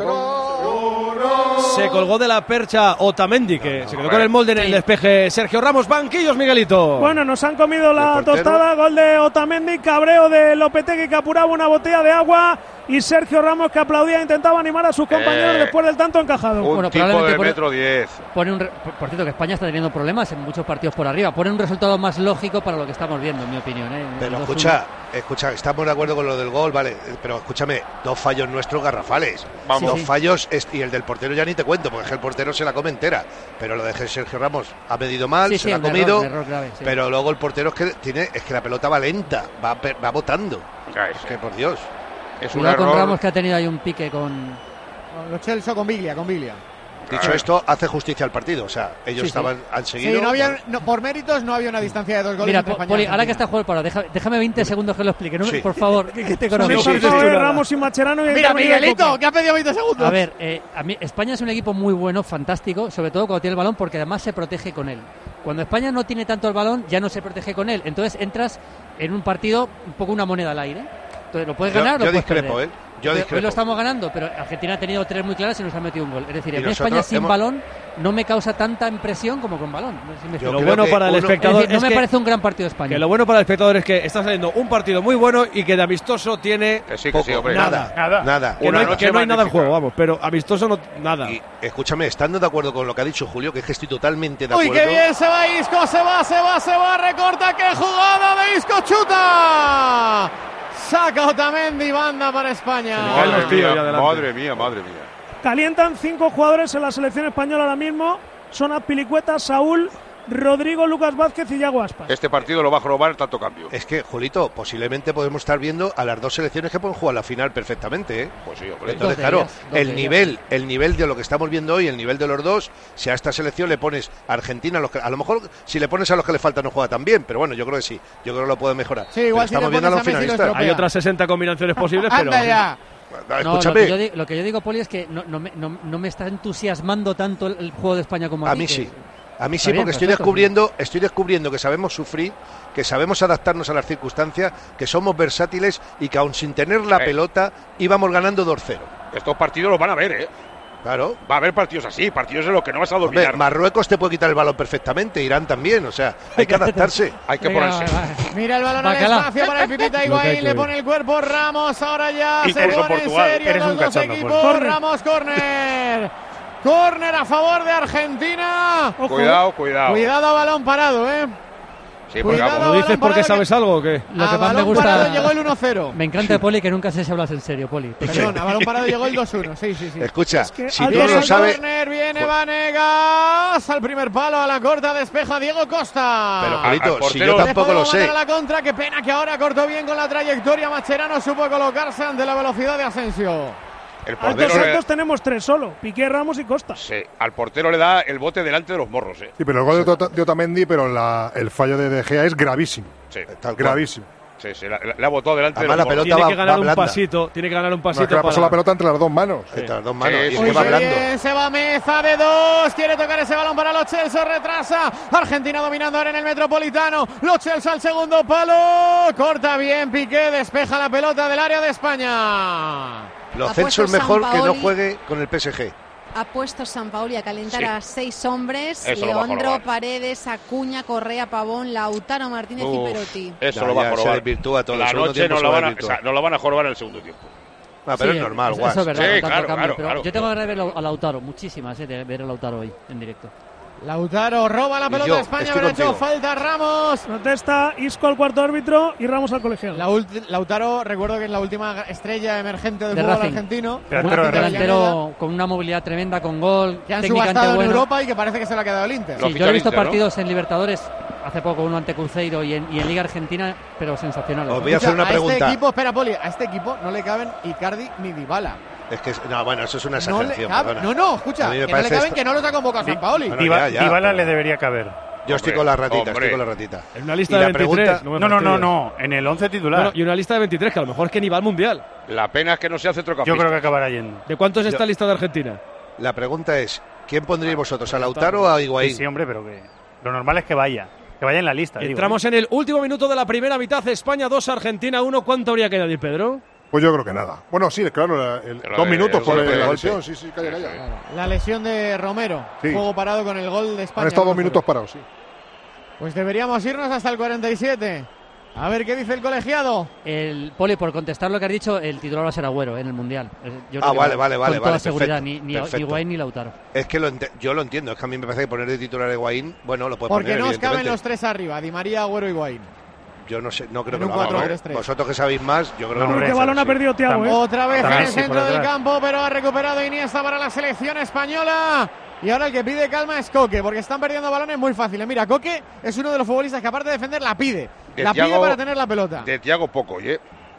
Se colgó de la percha Otamendi, que se quedó con el molde en el despeje. Sergio Ramos, banquillos, Miguelito. Bueno, nos han comido la tostada. Gol de Otamendi, cabreo de Lopetegui que apuraba una botella de agua. Y Sergio Ramos que aplaudía e intentaba animar a sus compañeros Eh, después del tanto encajado. Un Bueno, tipo de probablemente metro diez. Pone un re- por, por cierto, que España está teniendo problemas en muchos partidos por arriba. Pone un resultado más lógico para lo que estamos viendo, en mi opinión. ¿eh? Pero dos uno. escucha, escucha, estamos de acuerdo con lo del gol, vale, pero escúchame, dos fallos nuestros garrafales. Vamos. Dos Sí, sí. fallos, es- y el del portero ya ni te cuento, porque es que el portero se la come entera. Pero lo de Sergio Ramos ha medido mal, Sí, se sí, la ha un error, comido, un error grave, sí. pero luego el portero es que tiene, es que la pelota va lenta, va, pe- va botando. Ya es, Es que por Dios. es un Cuidado con error. Ramos, que ha tenido ahí un pique con... Con Lo Celso con Biglia, con Biglia. Dicho esto, hace justicia al partido, o sea, ellos Sí, sí. estaban, han seguido. Sí, no había, no, por méritos no había una distancia de dos goles Mira, entre Po- España y Poli, ahora que Argentina. está el juego el paro, deja- déjame veinte segundos que lo explique, ¿no? Sí. Por favor, que, que te Son conozco. el partido de Ramos y Macherano y el Mira, cambio de Miguelito, Coque. que ha pedido veinte segundos. A ver, eh, a mí, España es un equipo muy bueno, fantástico, sobre todo cuando tiene el balón, porque además se protege con él. Cuando España no tiene tanto el balón, ya no se protege con él. Entonces entras en un partido un poco una moneda al aire. Entonces lo puedes Yo, ganar o yo lo puedes discrepo, perder. ¿eh? Yo hoy discrepo. lo estamos ganando, pero Argentina ha tenido tres muy claras y nos ha metido un gol. Es decir, Y a mí nosotros España sin hemos- balón no me causa tanta impresión como con balón. No sé si me Yo explico. Lo bueno para el uno- espectador Es decir, no es me que, parece un gran partido de España. que lo bueno para el espectador es que está saliendo un partido muy bueno y que de amistoso tiene Que sí, que Poco, sí, hombre. nada, Nada. nada. que no Una hay, noche que no hay nada en magnífica. juego, vamos, pero amistoso no nada. Y escúchame, estando de acuerdo con lo que ha dicho Julio, que es que estoy totalmente de Uy, acuerdo. qué bien se va Isco, se va, se va, se va, recorta, qué jugada de Isco, chuta. Saca Otamendi, banda para España. caen los Madre tíos mía, ya adelante. madre mía, madre mía. Calientan cinco jugadores en la selección española ahora mismo. Son Azpilicueta, Saúl, Rodrigo, Lucas Vázquez y Yago Aspas. Este partido lo va a robar tanto cambio. Es que, Julito, posiblemente podemos estar viendo a las dos selecciones que pueden jugar la final perfectamente, ¿eh? Pues sí, hombre. Entonces, Dos de claro, ellas, dos el de nivel, el nivel de lo que estamos viendo hoy, el nivel de los dos, si a esta selección le pones a Argentina, los que, a lo mejor si le pones a los que le faltan no juega tan bien, pero bueno, yo creo que sí, yo creo que lo puede mejorar. Sí, igual Pero si estamos le viendo a los pones a Messi, lo finalistas. Hay otras sesenta combinaciones posibles, pero Anda ya. No, lo, Escúchame, que yo digo, lo que yo digo, Poli, es que no, no, me, no, no me está entusiasmando tanto el, el juego de España como a, a ti, mí que- sí. A mí Está sí, bien, porque estoy perfecto. descubriendo, estoy descubriendo que sabemos sufrir, que sabemos adaptarnos a las circunstancias, que somos versátiles y que aun sin tener la Eh. pelota íbamos ganando dos cero. Estos partidos los van a ver, ¿eh? Claro. Va a haber partidos así, partidos en los que no vas a Hombre, dominar. Marruecos te puede quitar el balón perfectamente, Irán también, o sea, hay que adaptarse. Hay que Venga, ponerse. va, va. Mira el balón al Bacala. espacio para el Pipita Lo que hay Higuaín, que le ver. pone el cuerpo Ramos, ahora ya Incluso se pone Portugal. en serio Eres los un dos cachondo, equipos. Portugal. Ramos, córner. Córner a favor de Argentina. Ojo. Cuidado, cuidado. Cuidado a balón parado, ¿eh? Sí, porque Cuidado. vamos. ¿Lo dices porque parado sabes algo o qué? Lo a que más me balón gusta. parado llegó el uno cero. Me encanta, Poli, que nunca sé si hablas en serio, Poli. Perdón, a balón parado llegó el dos uno. Sí, sí, sí. Escucha, que si al tú no Viene lo el sabes, córner, viene Vanegas al primer palo, a la corta despeja Diego Costa. pero al Julito, si portero- yo tampoco Le lo podemos sé. mandar a la contra, qué pena que ahora cortó bien con la trayectoria. Macherano supo colocarse ante la velocidad de Asensio. El Altos portero le, altos tenemos tres solo. Piqué, Ramos y Costa. sí, al portero le da el bote delante de los morros, ¿eh? Sí, pero el gol de, Ota- de Otamendi, pero la- el fallo de De Gea es gravísimo. Sí, Tal cual. Gravísimo. sí, sí, le, le ha botado delante Además, de la los morros. pelota Tiene va- que ganar va un blanda. pasito, tiene que ganar un No, es pasito que le ha pasado para- la pelota entre las dos manos. Entre las dos manos, Sí, y es sí, que Muy va sí. hablando. bien, se va Meza de dos, quiere tocar ese balón para los Chelsea, retrasa, Argentina dominando ahora en el Metropolitano, los Chelsea al segundo palo, corta bien Piqué, despeja la pelota del área de España. Lo Ha Celso es puesto mejor que no Sampaoli. juegue con el P S G. Ha puesto Sampaoli a calentar Sí. a seis hombres: Eso lo va a Leandro, jorobar. Paredes, Acuña, Correa, Pavón, Lautaro Martínez Uf, y Perotti. Eso No, lo va ya a se jorobar. desvirtúa todo, el La segundo noche tiempo nos se la, va a van a, desvirtuar. o sea, nos la van a jorobar en el segundo tiempo. Ah, pero Sí, es normal, eso, guas. eso es verdad, Sí, con tanto claro, cambio, claro, pero claro. yo tengo ganas de ver a Lautaro, muchísimas, eh, de ver a Lautaro hoy en directo. Lautaro roba la Y pelota yo, de España, estoy habrá hecho contigo. falta Ramos. Protesta Isco al cuarto árbitro y Ramos al colegiado. La ulti- Lautaro, recuerdo que es la última estrella emergente del De fútbol Racing. argentino. Delantero Un de Racing. Delantero con una movilidad tremenda, con gol, que han técnicamente subastado en bueno. Europa y que parece que se le ha quedado el Inter. Lo Sí, ficha yo he el visto Inter, ¿no? partidos en Libertadores, hace poco uno ante Cruzeiro y en, y en Liga Argentina, pero sensacional. Os voy a hacer una Escucha, pregunta. este equipo, espera, Poli, a este equipo no le caben Icardi ni Dybala. Es que, no, bueno, eso es una No, le exageración. cabe- perdona. no, no, escucha, A mí me que no le parece caben, esto- que no los ha convocado San Paoli. Bueno, Diva- ya, ya, Dybala pero- le debería caber. Yo estoy Hombre, con la ratita, hombre. estoy con la ratita. En una lista Y de la veintitrés. pregunta- me No, no, no, fastidies. no. En el once titular. Bueno, y una lista de veintitrés, que a lo mejor es que ni va al Mundial. La pena es que no sea centrocampista. Yo creo que acabará yendo. ¿De cuántos es Yo- esta lista de Argentina? La pregunta es, ¿quién pondríais vosotros, a Lautaro o a Sí, Higuaín? sí, hombre, pero que lo normal es que vaya. Que vaya en la lista. digo, Entramos ¿eh? en el último minuto de la primera mitad. España dos, Argentina uno. ¿Cuánto habría que añadir, Pedro? Pues yo creo que nada. Bueno, sí, claro, la- el- Pero dos de- minutos el por golpe, el- la el lesión, golpe. sí, sí, calla, calla. La lesión de Romero, Sí. juego parado con el gol de España. Han estado dos uno cero. minutos parados, sí. Pues deberíamos irnos hasta el cuarenta y siete. A ver qué dice el colegiado. El Poli, por contestar lo que has dicho, el titular va a ser Agüero en el Mundial. Eh, Yo Ah, creo que vale, va- vale, vale, Con toda vale, seguridad, perfecto, ni, ni, perfecto. ni Higuaín ni Lautaro. Es que lo ente- yo lo entiendo, es que a mí me parece que poner de titular a Higuaín, bueno, lo puede Porque poner, no os caben evidentemente. los tres arriba, Di María, Agüero y Higuaín. Yo no sé, no creo En que un lo haga. cuatro ¿no? tres tres. Vosotros que sabéis más, yo creo No, que no hombre, lo ¿Qué hace, balón ha sí. perdido Thiago, eh? Otra vez en También el sí, por centro del detrás. campo, pero ha recuperado Iniesta para la selección española. Y ahora el que pide calma es Coque, porque están perdiendo balones muy fáciles. Mira, Coque es uno de los futbolistas que aparte de defender la pide. De La pide Thiago- para tener la pelota. De Thiago poco, ¿eh?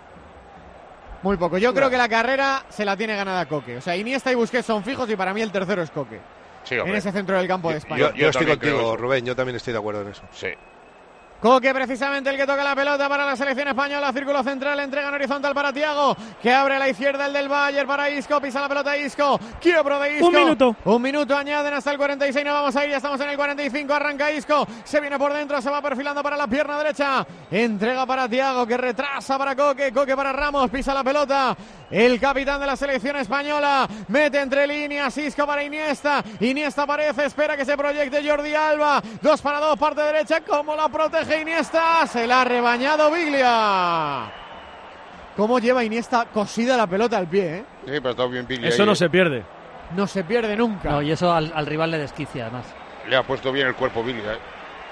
Muy poco. Yo creo que la carrera se la tiene ganada Coque. O sea, Iniesta y Busquets son fijos y para mí el tercero es Coque. Sí, En hombre. ese centro del campo de España. Yo, yo estoy también creo contigo, eso. Rubén, yo también estoy de acuerdo en eso. Sí. Coque precisamente el que toca la pelota para la selección española. Círculo central, entrega en horizontal para Thiago, que abre a la izquierda el del Bayern para Isco. Pisa la pelota Isco. Quiebro de Isco. Un minuto. Un minuto añaden hasta el cuarenta y seis. No vamos a ir, ya estamos en el cuarenta y cinco. Arranca Isco. Se viene por dentro, se va perfilando para la pierna derecha. Entrega para Thiago, que retrasa para Coque. Coque para Ramos. Pisa la pelota. El capitán de la selección española. Mete entre líneas. Isco para Iniesta. Iniesta aparece. Espera que se proyecte Jordi Alba. Dos para dos, parte derecha. ¿Cómo la protege Iniesta? Se la ha rebañado Biglia. ¿Cómo lleva Iniesta cosida la pelota al pie, eh? Sí, pero está bien Biglia. Eso ahí, no eh. se pierde. No se pierde nunca. No, y eso al, al rival le desquicia, además. Le ha puesto bien el cuerpo Biglia, eh.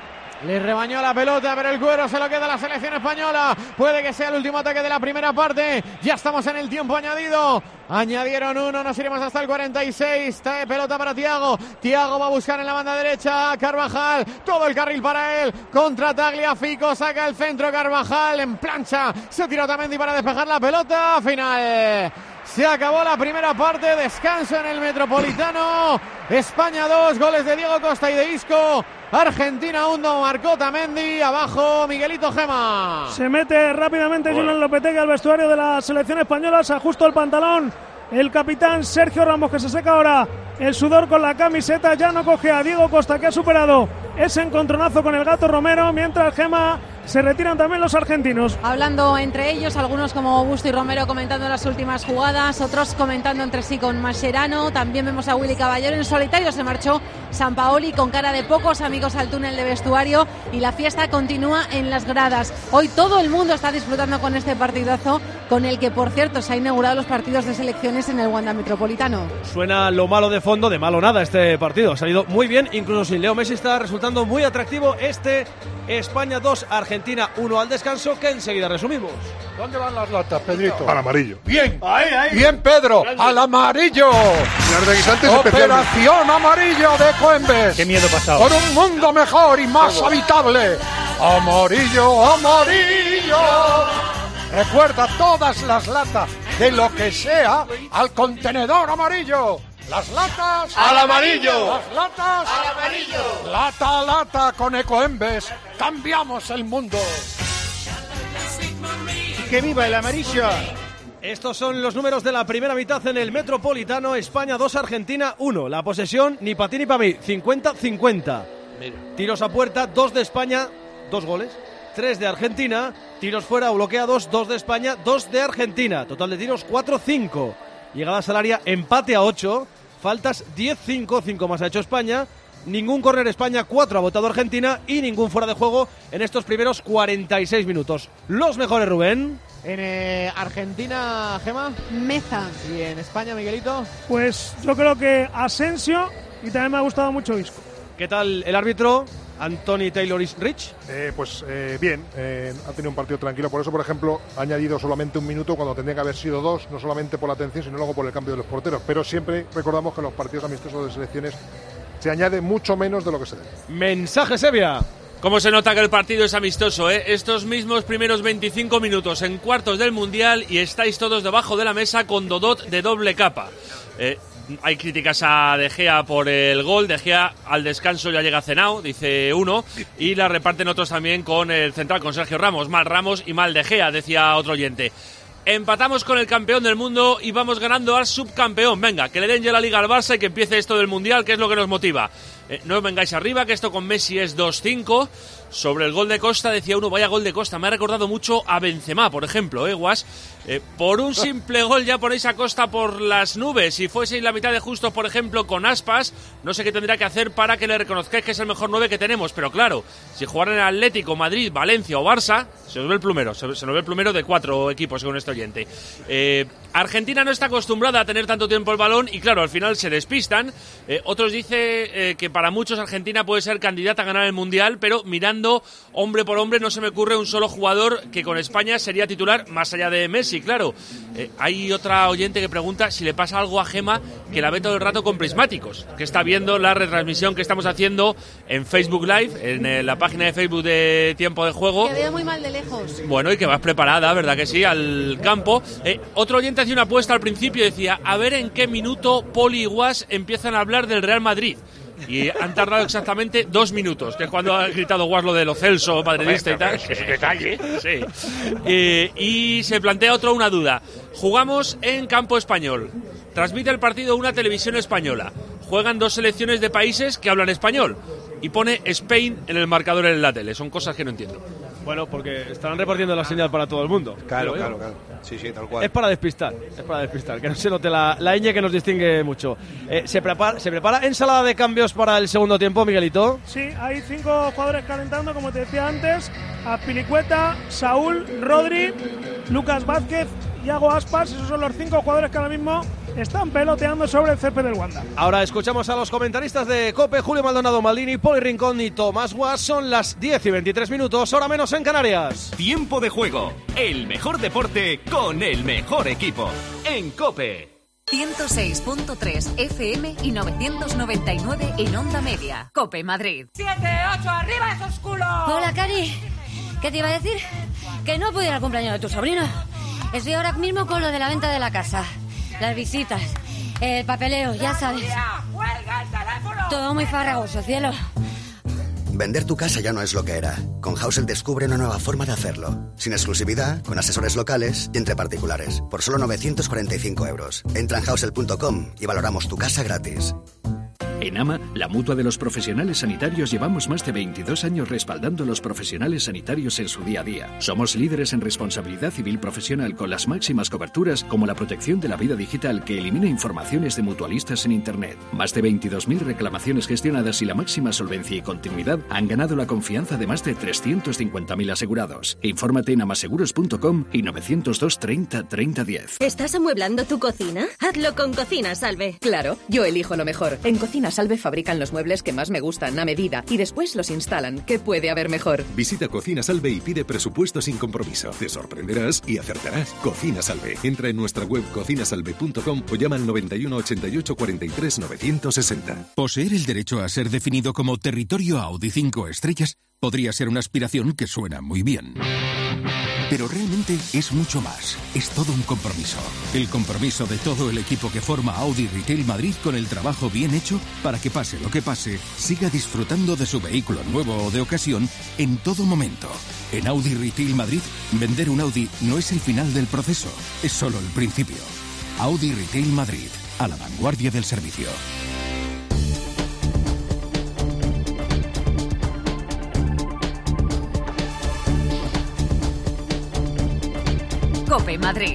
Le rebañó la pelota, pero el cuero se lo queda a la selección española. Puede que sea el último ataque de la primera parte. Ya estamos en el tiempo añadido. Añadieron uno, nos iremos hasta el cuarenta y seis. Trae pelota para Thiago. Thiago va a buscar en la banda derecha a Carvajal. Todo el carril para él. Contra Tagliafico, saca el centro Carvajal en plancha. Se tira Otamendi para despejar la pelota. Final. Se acabó la primera parte. Descanso en el Metropolitano. España dos, goles de Diego Costa y de Isco. Argentina uno, marcó Otamendi. Abajo Miguelito Gema. Se mete rápidamente bueno. Julen Lopetegui al vestuario de la selección española. Se ajusta el pantalón el capitán Sergio Ramos, que se seca ahora el sudor con la camiseta. Ya no coge a Diego Costa, que ha superado ese encontronazo con el Gato Romero. Mientras Gema, se retiran también los argentinos. Hablando entre ellos, algunos como Busto y Romero comentando las últimas jugadas, otros comentando entre sí con Mascherano. También vemos a Willy Caballero en solitario. Se marchó Sampaoli con cara de pocos amigos al túnel de vestuario y la fiesta continúa en las gradas. Hoy todo el mundo está disfrutando con este partidazo, con el que, por cierto, se han inaugurado los partidos de selecciones en el Wanda Metropolitano. Suena lo malo de fondo, de malo nada este partido. Ha salido muy bien, incluso sin Leo Messi está resultando muy atractivo este España dos, Argentina uno al descanso, que enseguida resumimos. ¿Dónde van las latas, Pedrito? Al amarillo. Bien, ahí, ahí. Bien, Pedro, Gracias. Al amarillo. Operación Amarillo de Coembes. Qué miedo pasado. Por un mundo mejor y más Todo. habitable. Amarillo, amarillo. Recuerda todas las latas, de lo que sea, al contenedor amarillo. Las latas al amarillo. Las latas al amarillo. Lata a lata con Ecoembes. Cambiamos el mundo. ¡Que viva el amarillo! Estos son los números de la primera mitad en el Metropolitano. España dos, Argentina uno. La posesión ni para ti ni para mí, cincuenta cincuenta. Tiros a puerta, dos de España, dos goles. tres de Argentina. Tiros fuera o bloqueados, dos de España, dos de Argentina. Total de tiros, cuatro cinco. Llegadas al área, empate a ocho. Faltas diez cinco, cinco más ha hecho España. Ningún córner España, cuatro ha votado Argentina y ningún fuera de juego en estos primeros cuarenta y seis minutos. Los mejores, Rubén. En eh, Argentina, Gema. Meza. Y en España, Miguelito. Pues yo creo que Asensio, y también me ha gustado mucho Isco. ¿Qué tal el árbitro? Anthony Taylor Rich. Eh, pues eh, bien, eh, ha tenido un partido tranquilo. Por eso, por ejemplo, ha añadido solamente un minuto cuando tendría que haber sido dos, no solamente por la atención, sino luego por el cambio de los porteros. Pero siempre recordamos que en los partidos amistosos de selecciones se añade mucho menos de lo que se debe. Mensaje, Sevilla. ¿Cómo se nota que el partido es amistoso, eh? Estos mismos primeros veinticinco minutos en cuartos del Mundial y estáis todos debajo de la mesa con Dodot de doble capa. Eh, hay críticas a De Gea por el gol. De Gea al descanso ya llega cenado, dice uno, y la reparten otros también con el central, con Sergio Ramos. Mal Ramos y mal De Gea, decía otro oyente. Empatamos con el campeón del mundo y vamos ganando al subcampeón. Venga, que le den ya la liga al Barça y que empiece esto del Mundial, que es lo que nos motiva. Eh, no os vengáis arriba, que esto con Messi es dos cinco. Sobre el gol de Costa, decía uno, vaya gol de Costa. Me ha recordado mucho a Benzema, por ejemplo, ¿eh, Guas? Eh, por un simple gol ya ponéis a Costa por las nubes. Si fueseis la mitad de justos, por ejemplo, con Aspas, no sé qué tendrá que hacer para que le reconozcáis que es el mejor nueve que tenemos. Pero claro, si jugaran en Atlético, Madrid, Valencia o Barça, se nos ve el plumero. Se, se nos ve el plumero de cuatro equipos, según este oyente. Eh, Argentina no está acostumbrada a tener tanto tiempo el balón y, claro, al final se despistan. Eh, otros dicen eh, que para muchos Argentina puede ser candidata a ganar el Mundial, pero mirando hombre por hombre no se me ocurre un solo jugador que con España sería titular, más allá de Messi, claro. Eh, hay otra oyente que pregunta si le pasa algo a Gema, que la ve todo el rato con prismáticos, que está viendo la retransmisión que estamos haciendo en Facebook Live, en eh, la página de Facebook de Tiempo de Juego. Que veo muy mal de lejos. Bueno, y que vas preparada, ¿verdad que sí?, al campo. Eh, otro oyente hacía una apuesta al principio, decía, a ver en qué minuto Poli y Guas empiezan a hablar del Real Madrid. Y han tardado exactamente dos minutos, que es cuando ha gritado Guaslo de Lo Celso, madridista y tal. Es un detalle. Sí. Eh, y se plantea otra una duda. Jugamos en campo español. Transmite el partido una televisión española. Juegan dos selecciones de países que hablan español. Y pone Spain en el marcador en la tele. Son cosas que no entiendo. Bueno, porque estarán repartiendo la señal para todo el mundo. Claro, claro, claro. Sí, sí, tal cual. Es para despistar, es para despistar, que no se note la, la ñ que nos distingue mucho. Eh, ¿se, prepara, ¿Se prepara ensalada de cambios para el segundo tiempo, Miguelito? Sí, hay cinco jugadores calentando, como te decía antes. Azpilicueta, Saúl, Rodri, Lucas Vázquez, Iago Aspas. Esos son los cinco jugadores que ahora mismo están peloteando sobre el césped del Wanda. Ahora escuchamos a los comentaristas de COPE, Julio Maldonado Maldini, Poli Rincón y Tomás Guas. Son las diez y veintitrés minutos, hora menos en Canarias. Tiempo de juego, el mejor deporte con el mejor equipo. En COPE. ciento seis punto tres F M y novecientos noventa y nueve en onda media. COPE Madrid. siete, ocho, arriba esos culos. Hola, Cari. ¿Qué te iba a decir? Que no puedo ir al cumpleaños de tu sobrino. Estoy ahora mismo con lo de la venta de la casa. Las visitas, el papeleo, ya sabes. Todo muy farragoso, cielo. Vender tu casa ya no es lo que era. Con Housel descubre una nueva forma de hacerlo. Sin exclusividad, con asesores locales y entre particulares. Por solo novecientos cuarenta y cinco euros. Entra en housel punto com y valoramos tu casa gratis. En AMA, la mutua de los profesionales sanitarios, llevamos más de veintidós años respaldando a los profesionales sanitarios en su día a día. Somos líderes en responsabilidad civil profesional con las máximas coberturas, como la protección de la vida digital que elimina informaciones de mutualistas en Internet. Más de veintidós mil reclamaciones gestionadas y la máxima solvencia y continuidad han ganado la confianza de más de trescientos cincuenta mil asegurados. Infórmate en amaseguros punto com y nueve cero dos treinta treinta diez. ¿Estás amueblando tu cocina? Hazlo con Cocina Salve. Claro, yo elijo lo mejor. En Cocina Salve fabrican los muebles que más me gustan a medida y después los instalan. ¿Qué puede haber mejor? Visita Cocina Salve y pide presupuesto sin compromiso. Te sorprenderás y acertarás. Cocina Salve. Entra en nuestra web cocina salve punto com o llama al noventa y uno ochenta y ocho cuarenta y tres novecientos sesenta. Poseer el derecho a ser definido como territorio Audi cinco estrellas podría ser una aspiración que suena muy bien. Pero realmente es mucho más. Es todo un compromiso. El compromiso de todo el equipo que forma Audi Retail Madrid con el trabajo bien hecho para que pase lo que pase, siga disfrutando de su vehículo nuevo o de ocasión en todo momento. En Audi Retail Madrid, vender un Audi no es el final del proceso, es solo el principio. Audi Retail Madrid, a la vanguardia del servicio. COPE Madrid.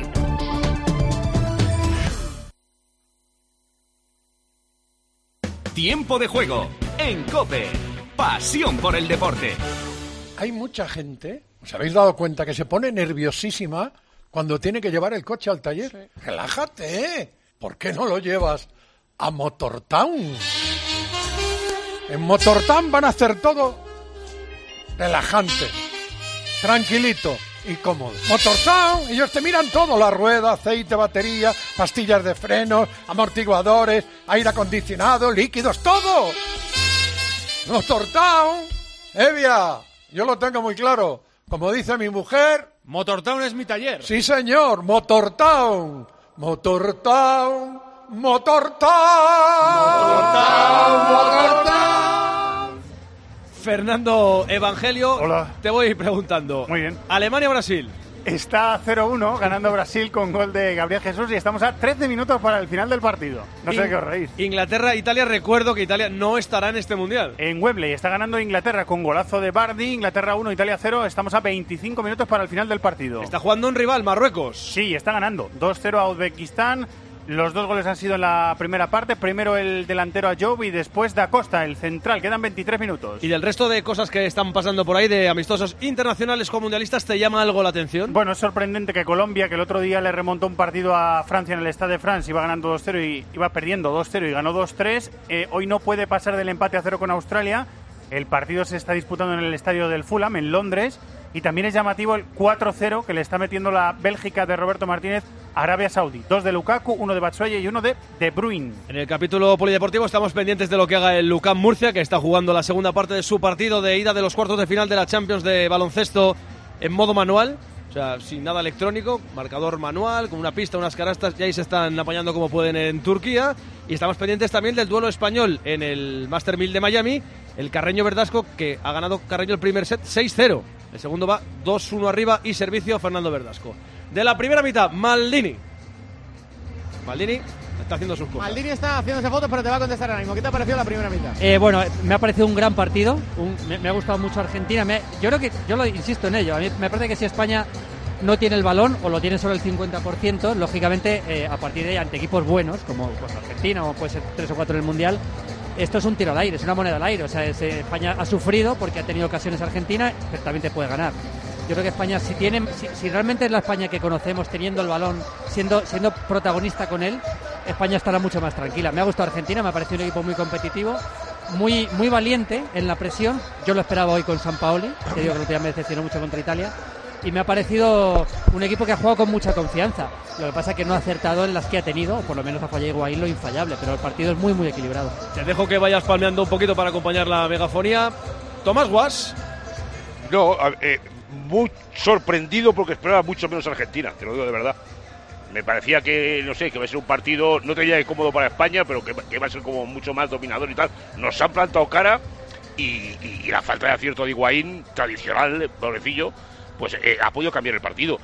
Tiempo de juego en COPE. Pasión por el deporte. Hay mucha gente, ¿os habéis dado cuenta que se pone nerviosísima cuando tiene que llevar el coche al taller? Sí. Relájate, ¿por qué no lo llevas a Motortown? En Motortown van a hacer todo relajante, tranquilito y cómodo. Motortown, ellos te miran todo, la rueda, aceite, batería, pastillas de frenos, amortiguadores, aire acondicionado, líquidos, todo. Motortown, Evia, yo lo tengo muy claro. Como dice mi mujer, Motortown es mi taller. Sí, señor, Motortown, Motortown, Motortown, Motortown, Motortown. Fernando Evangelio, hola. Te voy preguntando. Muy bien. Alemania-Brasil. Está cero uno, ganando Brasil con gol de Gabriel Jesús y estamos a trece minutos para el final del partido. No sé In- de qué os reís. Inglaterra-Italia, recuerdo que Italia no estará en este Mundial. En Wembley está ganando Inglaterra con golazo de Bardi, Inglaterra uno, Italia cero, estamos a veinticinco minutos para el final del partido. Está jugando un rival, Marruecos. Sí, está ganando, dos cero a Uzbekistán. Los dos goles han sido en la primera parte. Primero el delantero Ayoub y después Da Costa, el central. Quedan veintitrés minutos. ¿Y del resto de cosas que están pasando por ahí, de amistosos internacionales con mundialistas, te llama algo la atención? Bueno, es sorprendente que Colombia, que el otro día le remontó un partido a Francia en el Stade de France, iba ganando dos cero y iba perdiendo dos cero y ganó dos tres. Eh, hoy no puede pasar del empate a cero con Australia. El partido se está disputando en el estadio del Fulham, en Londres. Y también es llamativo el cuatro cero que le está metiendo la Bélgica de Roberto Martínez a Arabia Saudí. Dos de Lukaku, uno de Batshuayi y uno de De Bruyne. En el capítulo polideportivo estamos pendientes de lo que haga el Lucán Murcia, que está jugando la segunda parte de su partido de ida de los cuartos de final de la Champions de baloncesto en modo manual. O sea, sin nada electrónico, marcador manual, con una pista, unas canastas, y ahí se están apañando como pueden en Turquía. Y estamos pendientes también del duelo español en el Master mil de Miami, el Carreño Verdasco, que ha ganado Carreño el primer set seis cero. El segundo va dos uno arriba y servicio Fernando Verdasco. De la primera mitad, Maldini. Maldini está haciendo sus cosas. Maldini está haciéndose fotos, pero te va a contestar ahora mismo. ¿Qué te ha parecido la primera mitad? Eh, bueno, me ha parecido un gran partido. Un, me, me ha gustado mucho Argentina. Me, yo creo que, yo lo insisto en ello. A mí me parece que si España no tiene el balón o lo tiene solo el cincuenta por ciento, lógicamente, eh, a partir de ahí, ante equipos buenos, como pues, Argentina o puede ser tres o cuatro en el Mundial, esto es un tiro al aire, es una moneda al aire. O sea, es, eh, España ha sufrido porque ha tenido ocasiones Argentina, pero también te puede ganar. Yo creo que España, si tiene, si, si realmente es la España que conocemos, teniendo el balón, siendo, siendo protagonista con él, España estará mucho más tranquila. Me ha gustado Argentina, me ha parecido un equipo muy competitivo, muy, muy valiente en la presión. Yo lo esperaba hoy con Sampaoli, que digo que el otro día me decepcionó mucho contra Italia. Y me ha parecido un equipo que ha jugado con mucha confianza. Lo que pasa es que no ha acertado en las que ha tenido, o por lo menos ha fallado Higuaín lo infallable, pero el partido es muy, muy equilibrado. Te dejo que vayas palmeando un poquito para acompañar la megafonía. Tomás Guas. No, eh, muy sorprendido porque esperaba mucho menos Argentina, te lo digo de verdad. Me parecía que, no sé, que va a ser un partido, no te diría cómodo para España, pero que, que va a ser como mucho más dominador y tal. Nos han plantado cara y, y, y la falta de acierto de Higuaín, tradicional, pobrecillo, pues eh, ha podido cambiar el partido.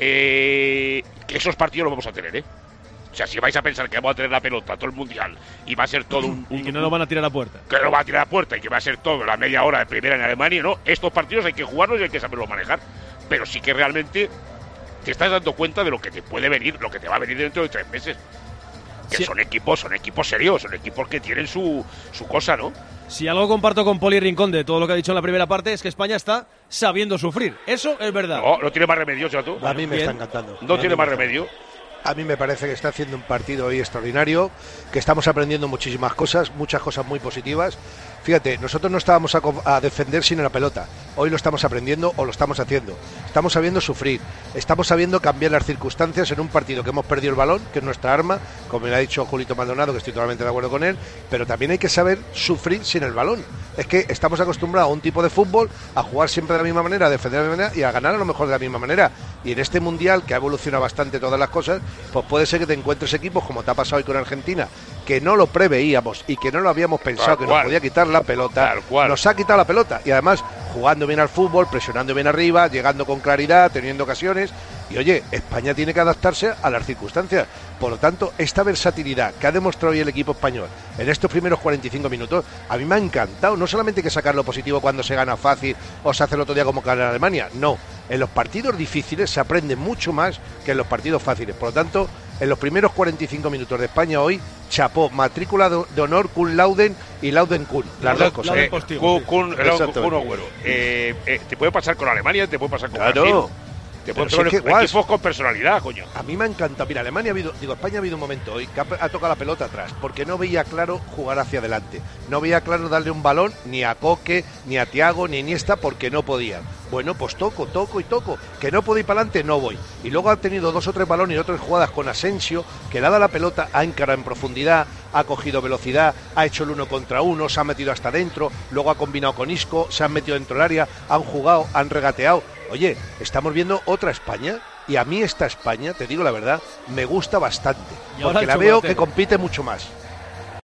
Eh, esos partidos los vamos a tener, ¿eh? O sea, si vais a pensar que vamos a tener la pelota todo el mundial y va a ser todo un... un y que no lo van a tirar a puerta. Que no lo va a tirar a puerta y que va a ser todo la media hora de primera en Alemania, no. Estos partidos hay que jugarlos y hay que saberlos manejar. Pero sí que realmente te estás dando cuenta de lo que te puede venir, lo que te va a venir dentro de tres meses. Que sí. son equipos, son equipos serios, son equipos que tienen su, su cosa, ¿no? Si algo comparto con Poli Rincón de todo lo que ha dicho en la primera parte es que España está sabiendo sufrir. Eso es verdad. No, no tiene más remedio, ¿sí, tú? A mí me Bien. está encantando. No tiene más remedio. A mí me parece que está haciendo un partido hoy extraordinario, que estamos aprendiendo muchísimas cosas, muchas cosas muy positivas. Fíjate, nosotros no estábamos a, a defender sin la pelota. Hoy lo estamos aprendiendo o lo estamos haciendo. Estamos sabiendo sufrir, estamos sabiendo cambiar las circunstancias en un partido que hemos perdido el balón, que es nuestra arma, como le ha dicho Julito Maldonado, que estoy totalmente de acuerdo con él, pero también hay que saber sufrir sin el balón. Es que estamos acostumbrados a un tipo de fútbol, a jugar siempre de la misma manera, a defender de la misma manera y a ganar a lo mejor de la misma manera. Y en este Mundial, que ha evolucionado bastante todas las cosas, pues puede ser que te encuentres equipos, como te ha pasado hoy con Argentina, que no lo preveíamos y que no lo habíamos pensado, Tal que cual. nos podía quitar la pelota. Tal cual. Nos ha quitado la pelota y además jugando bien al fútbol, presionando bien arriba, llegando con claridad, teniendo ocasiones. Y oye, España tiene que adaptarse a las circunstancias. Por lo tanto, esta versatilidad que ha demostrado hoy el equipo español en estos primeros cuarenta y cinco minutos, a mí me ha encantado. No solamente hay que sacar lo positivo cuando se gana fácil o se hace el otro día como en Alemania, no. En los partidos difíciles se aprende mucho más que en los partidos fáciles. Por lo tanto, en los primeros cuarenta y cinco minutos de España hoy, chapó, matrícula de honor, Kun Lauden y Lauden Kun. Las dos cosas. Eh, Kun, Kun, Kun Agüero. Eh, eh, te puede pasar con Alemania, te puede pasar con Claro. Brasil. Te puede pasar si es con que, Guas, equipos con personalidad, coño. A mí me ha encantado. Mira, Alemania ha habido, digo, España ha habido un momento hoy que ha, ha tocado la pelota atrás, porque no veía claro jugar hacia adelante. No veía claro darle un balón ni a Coque, ni a Thiago, ni a Iniesta, porque no podían. Bueno, pues toco, toco y toco. Que no puedo ir para adelante, no voy. Y luego ha tenido dos o tres balones y otras jugadas con Asensio, que le ha dado la pelota, ha encarado en profundidad, ha cogido velocidad, ha hecho el uno contra uno, se ha metido hasta dentro, luego ha combinado con Isco, se han metido dentro del área, han jugado, han regateado. Oye, estamos viendo otra España. Y a mí esta España, te digo la verdad, me gusta bastante. Porque la veo que compite mucho más.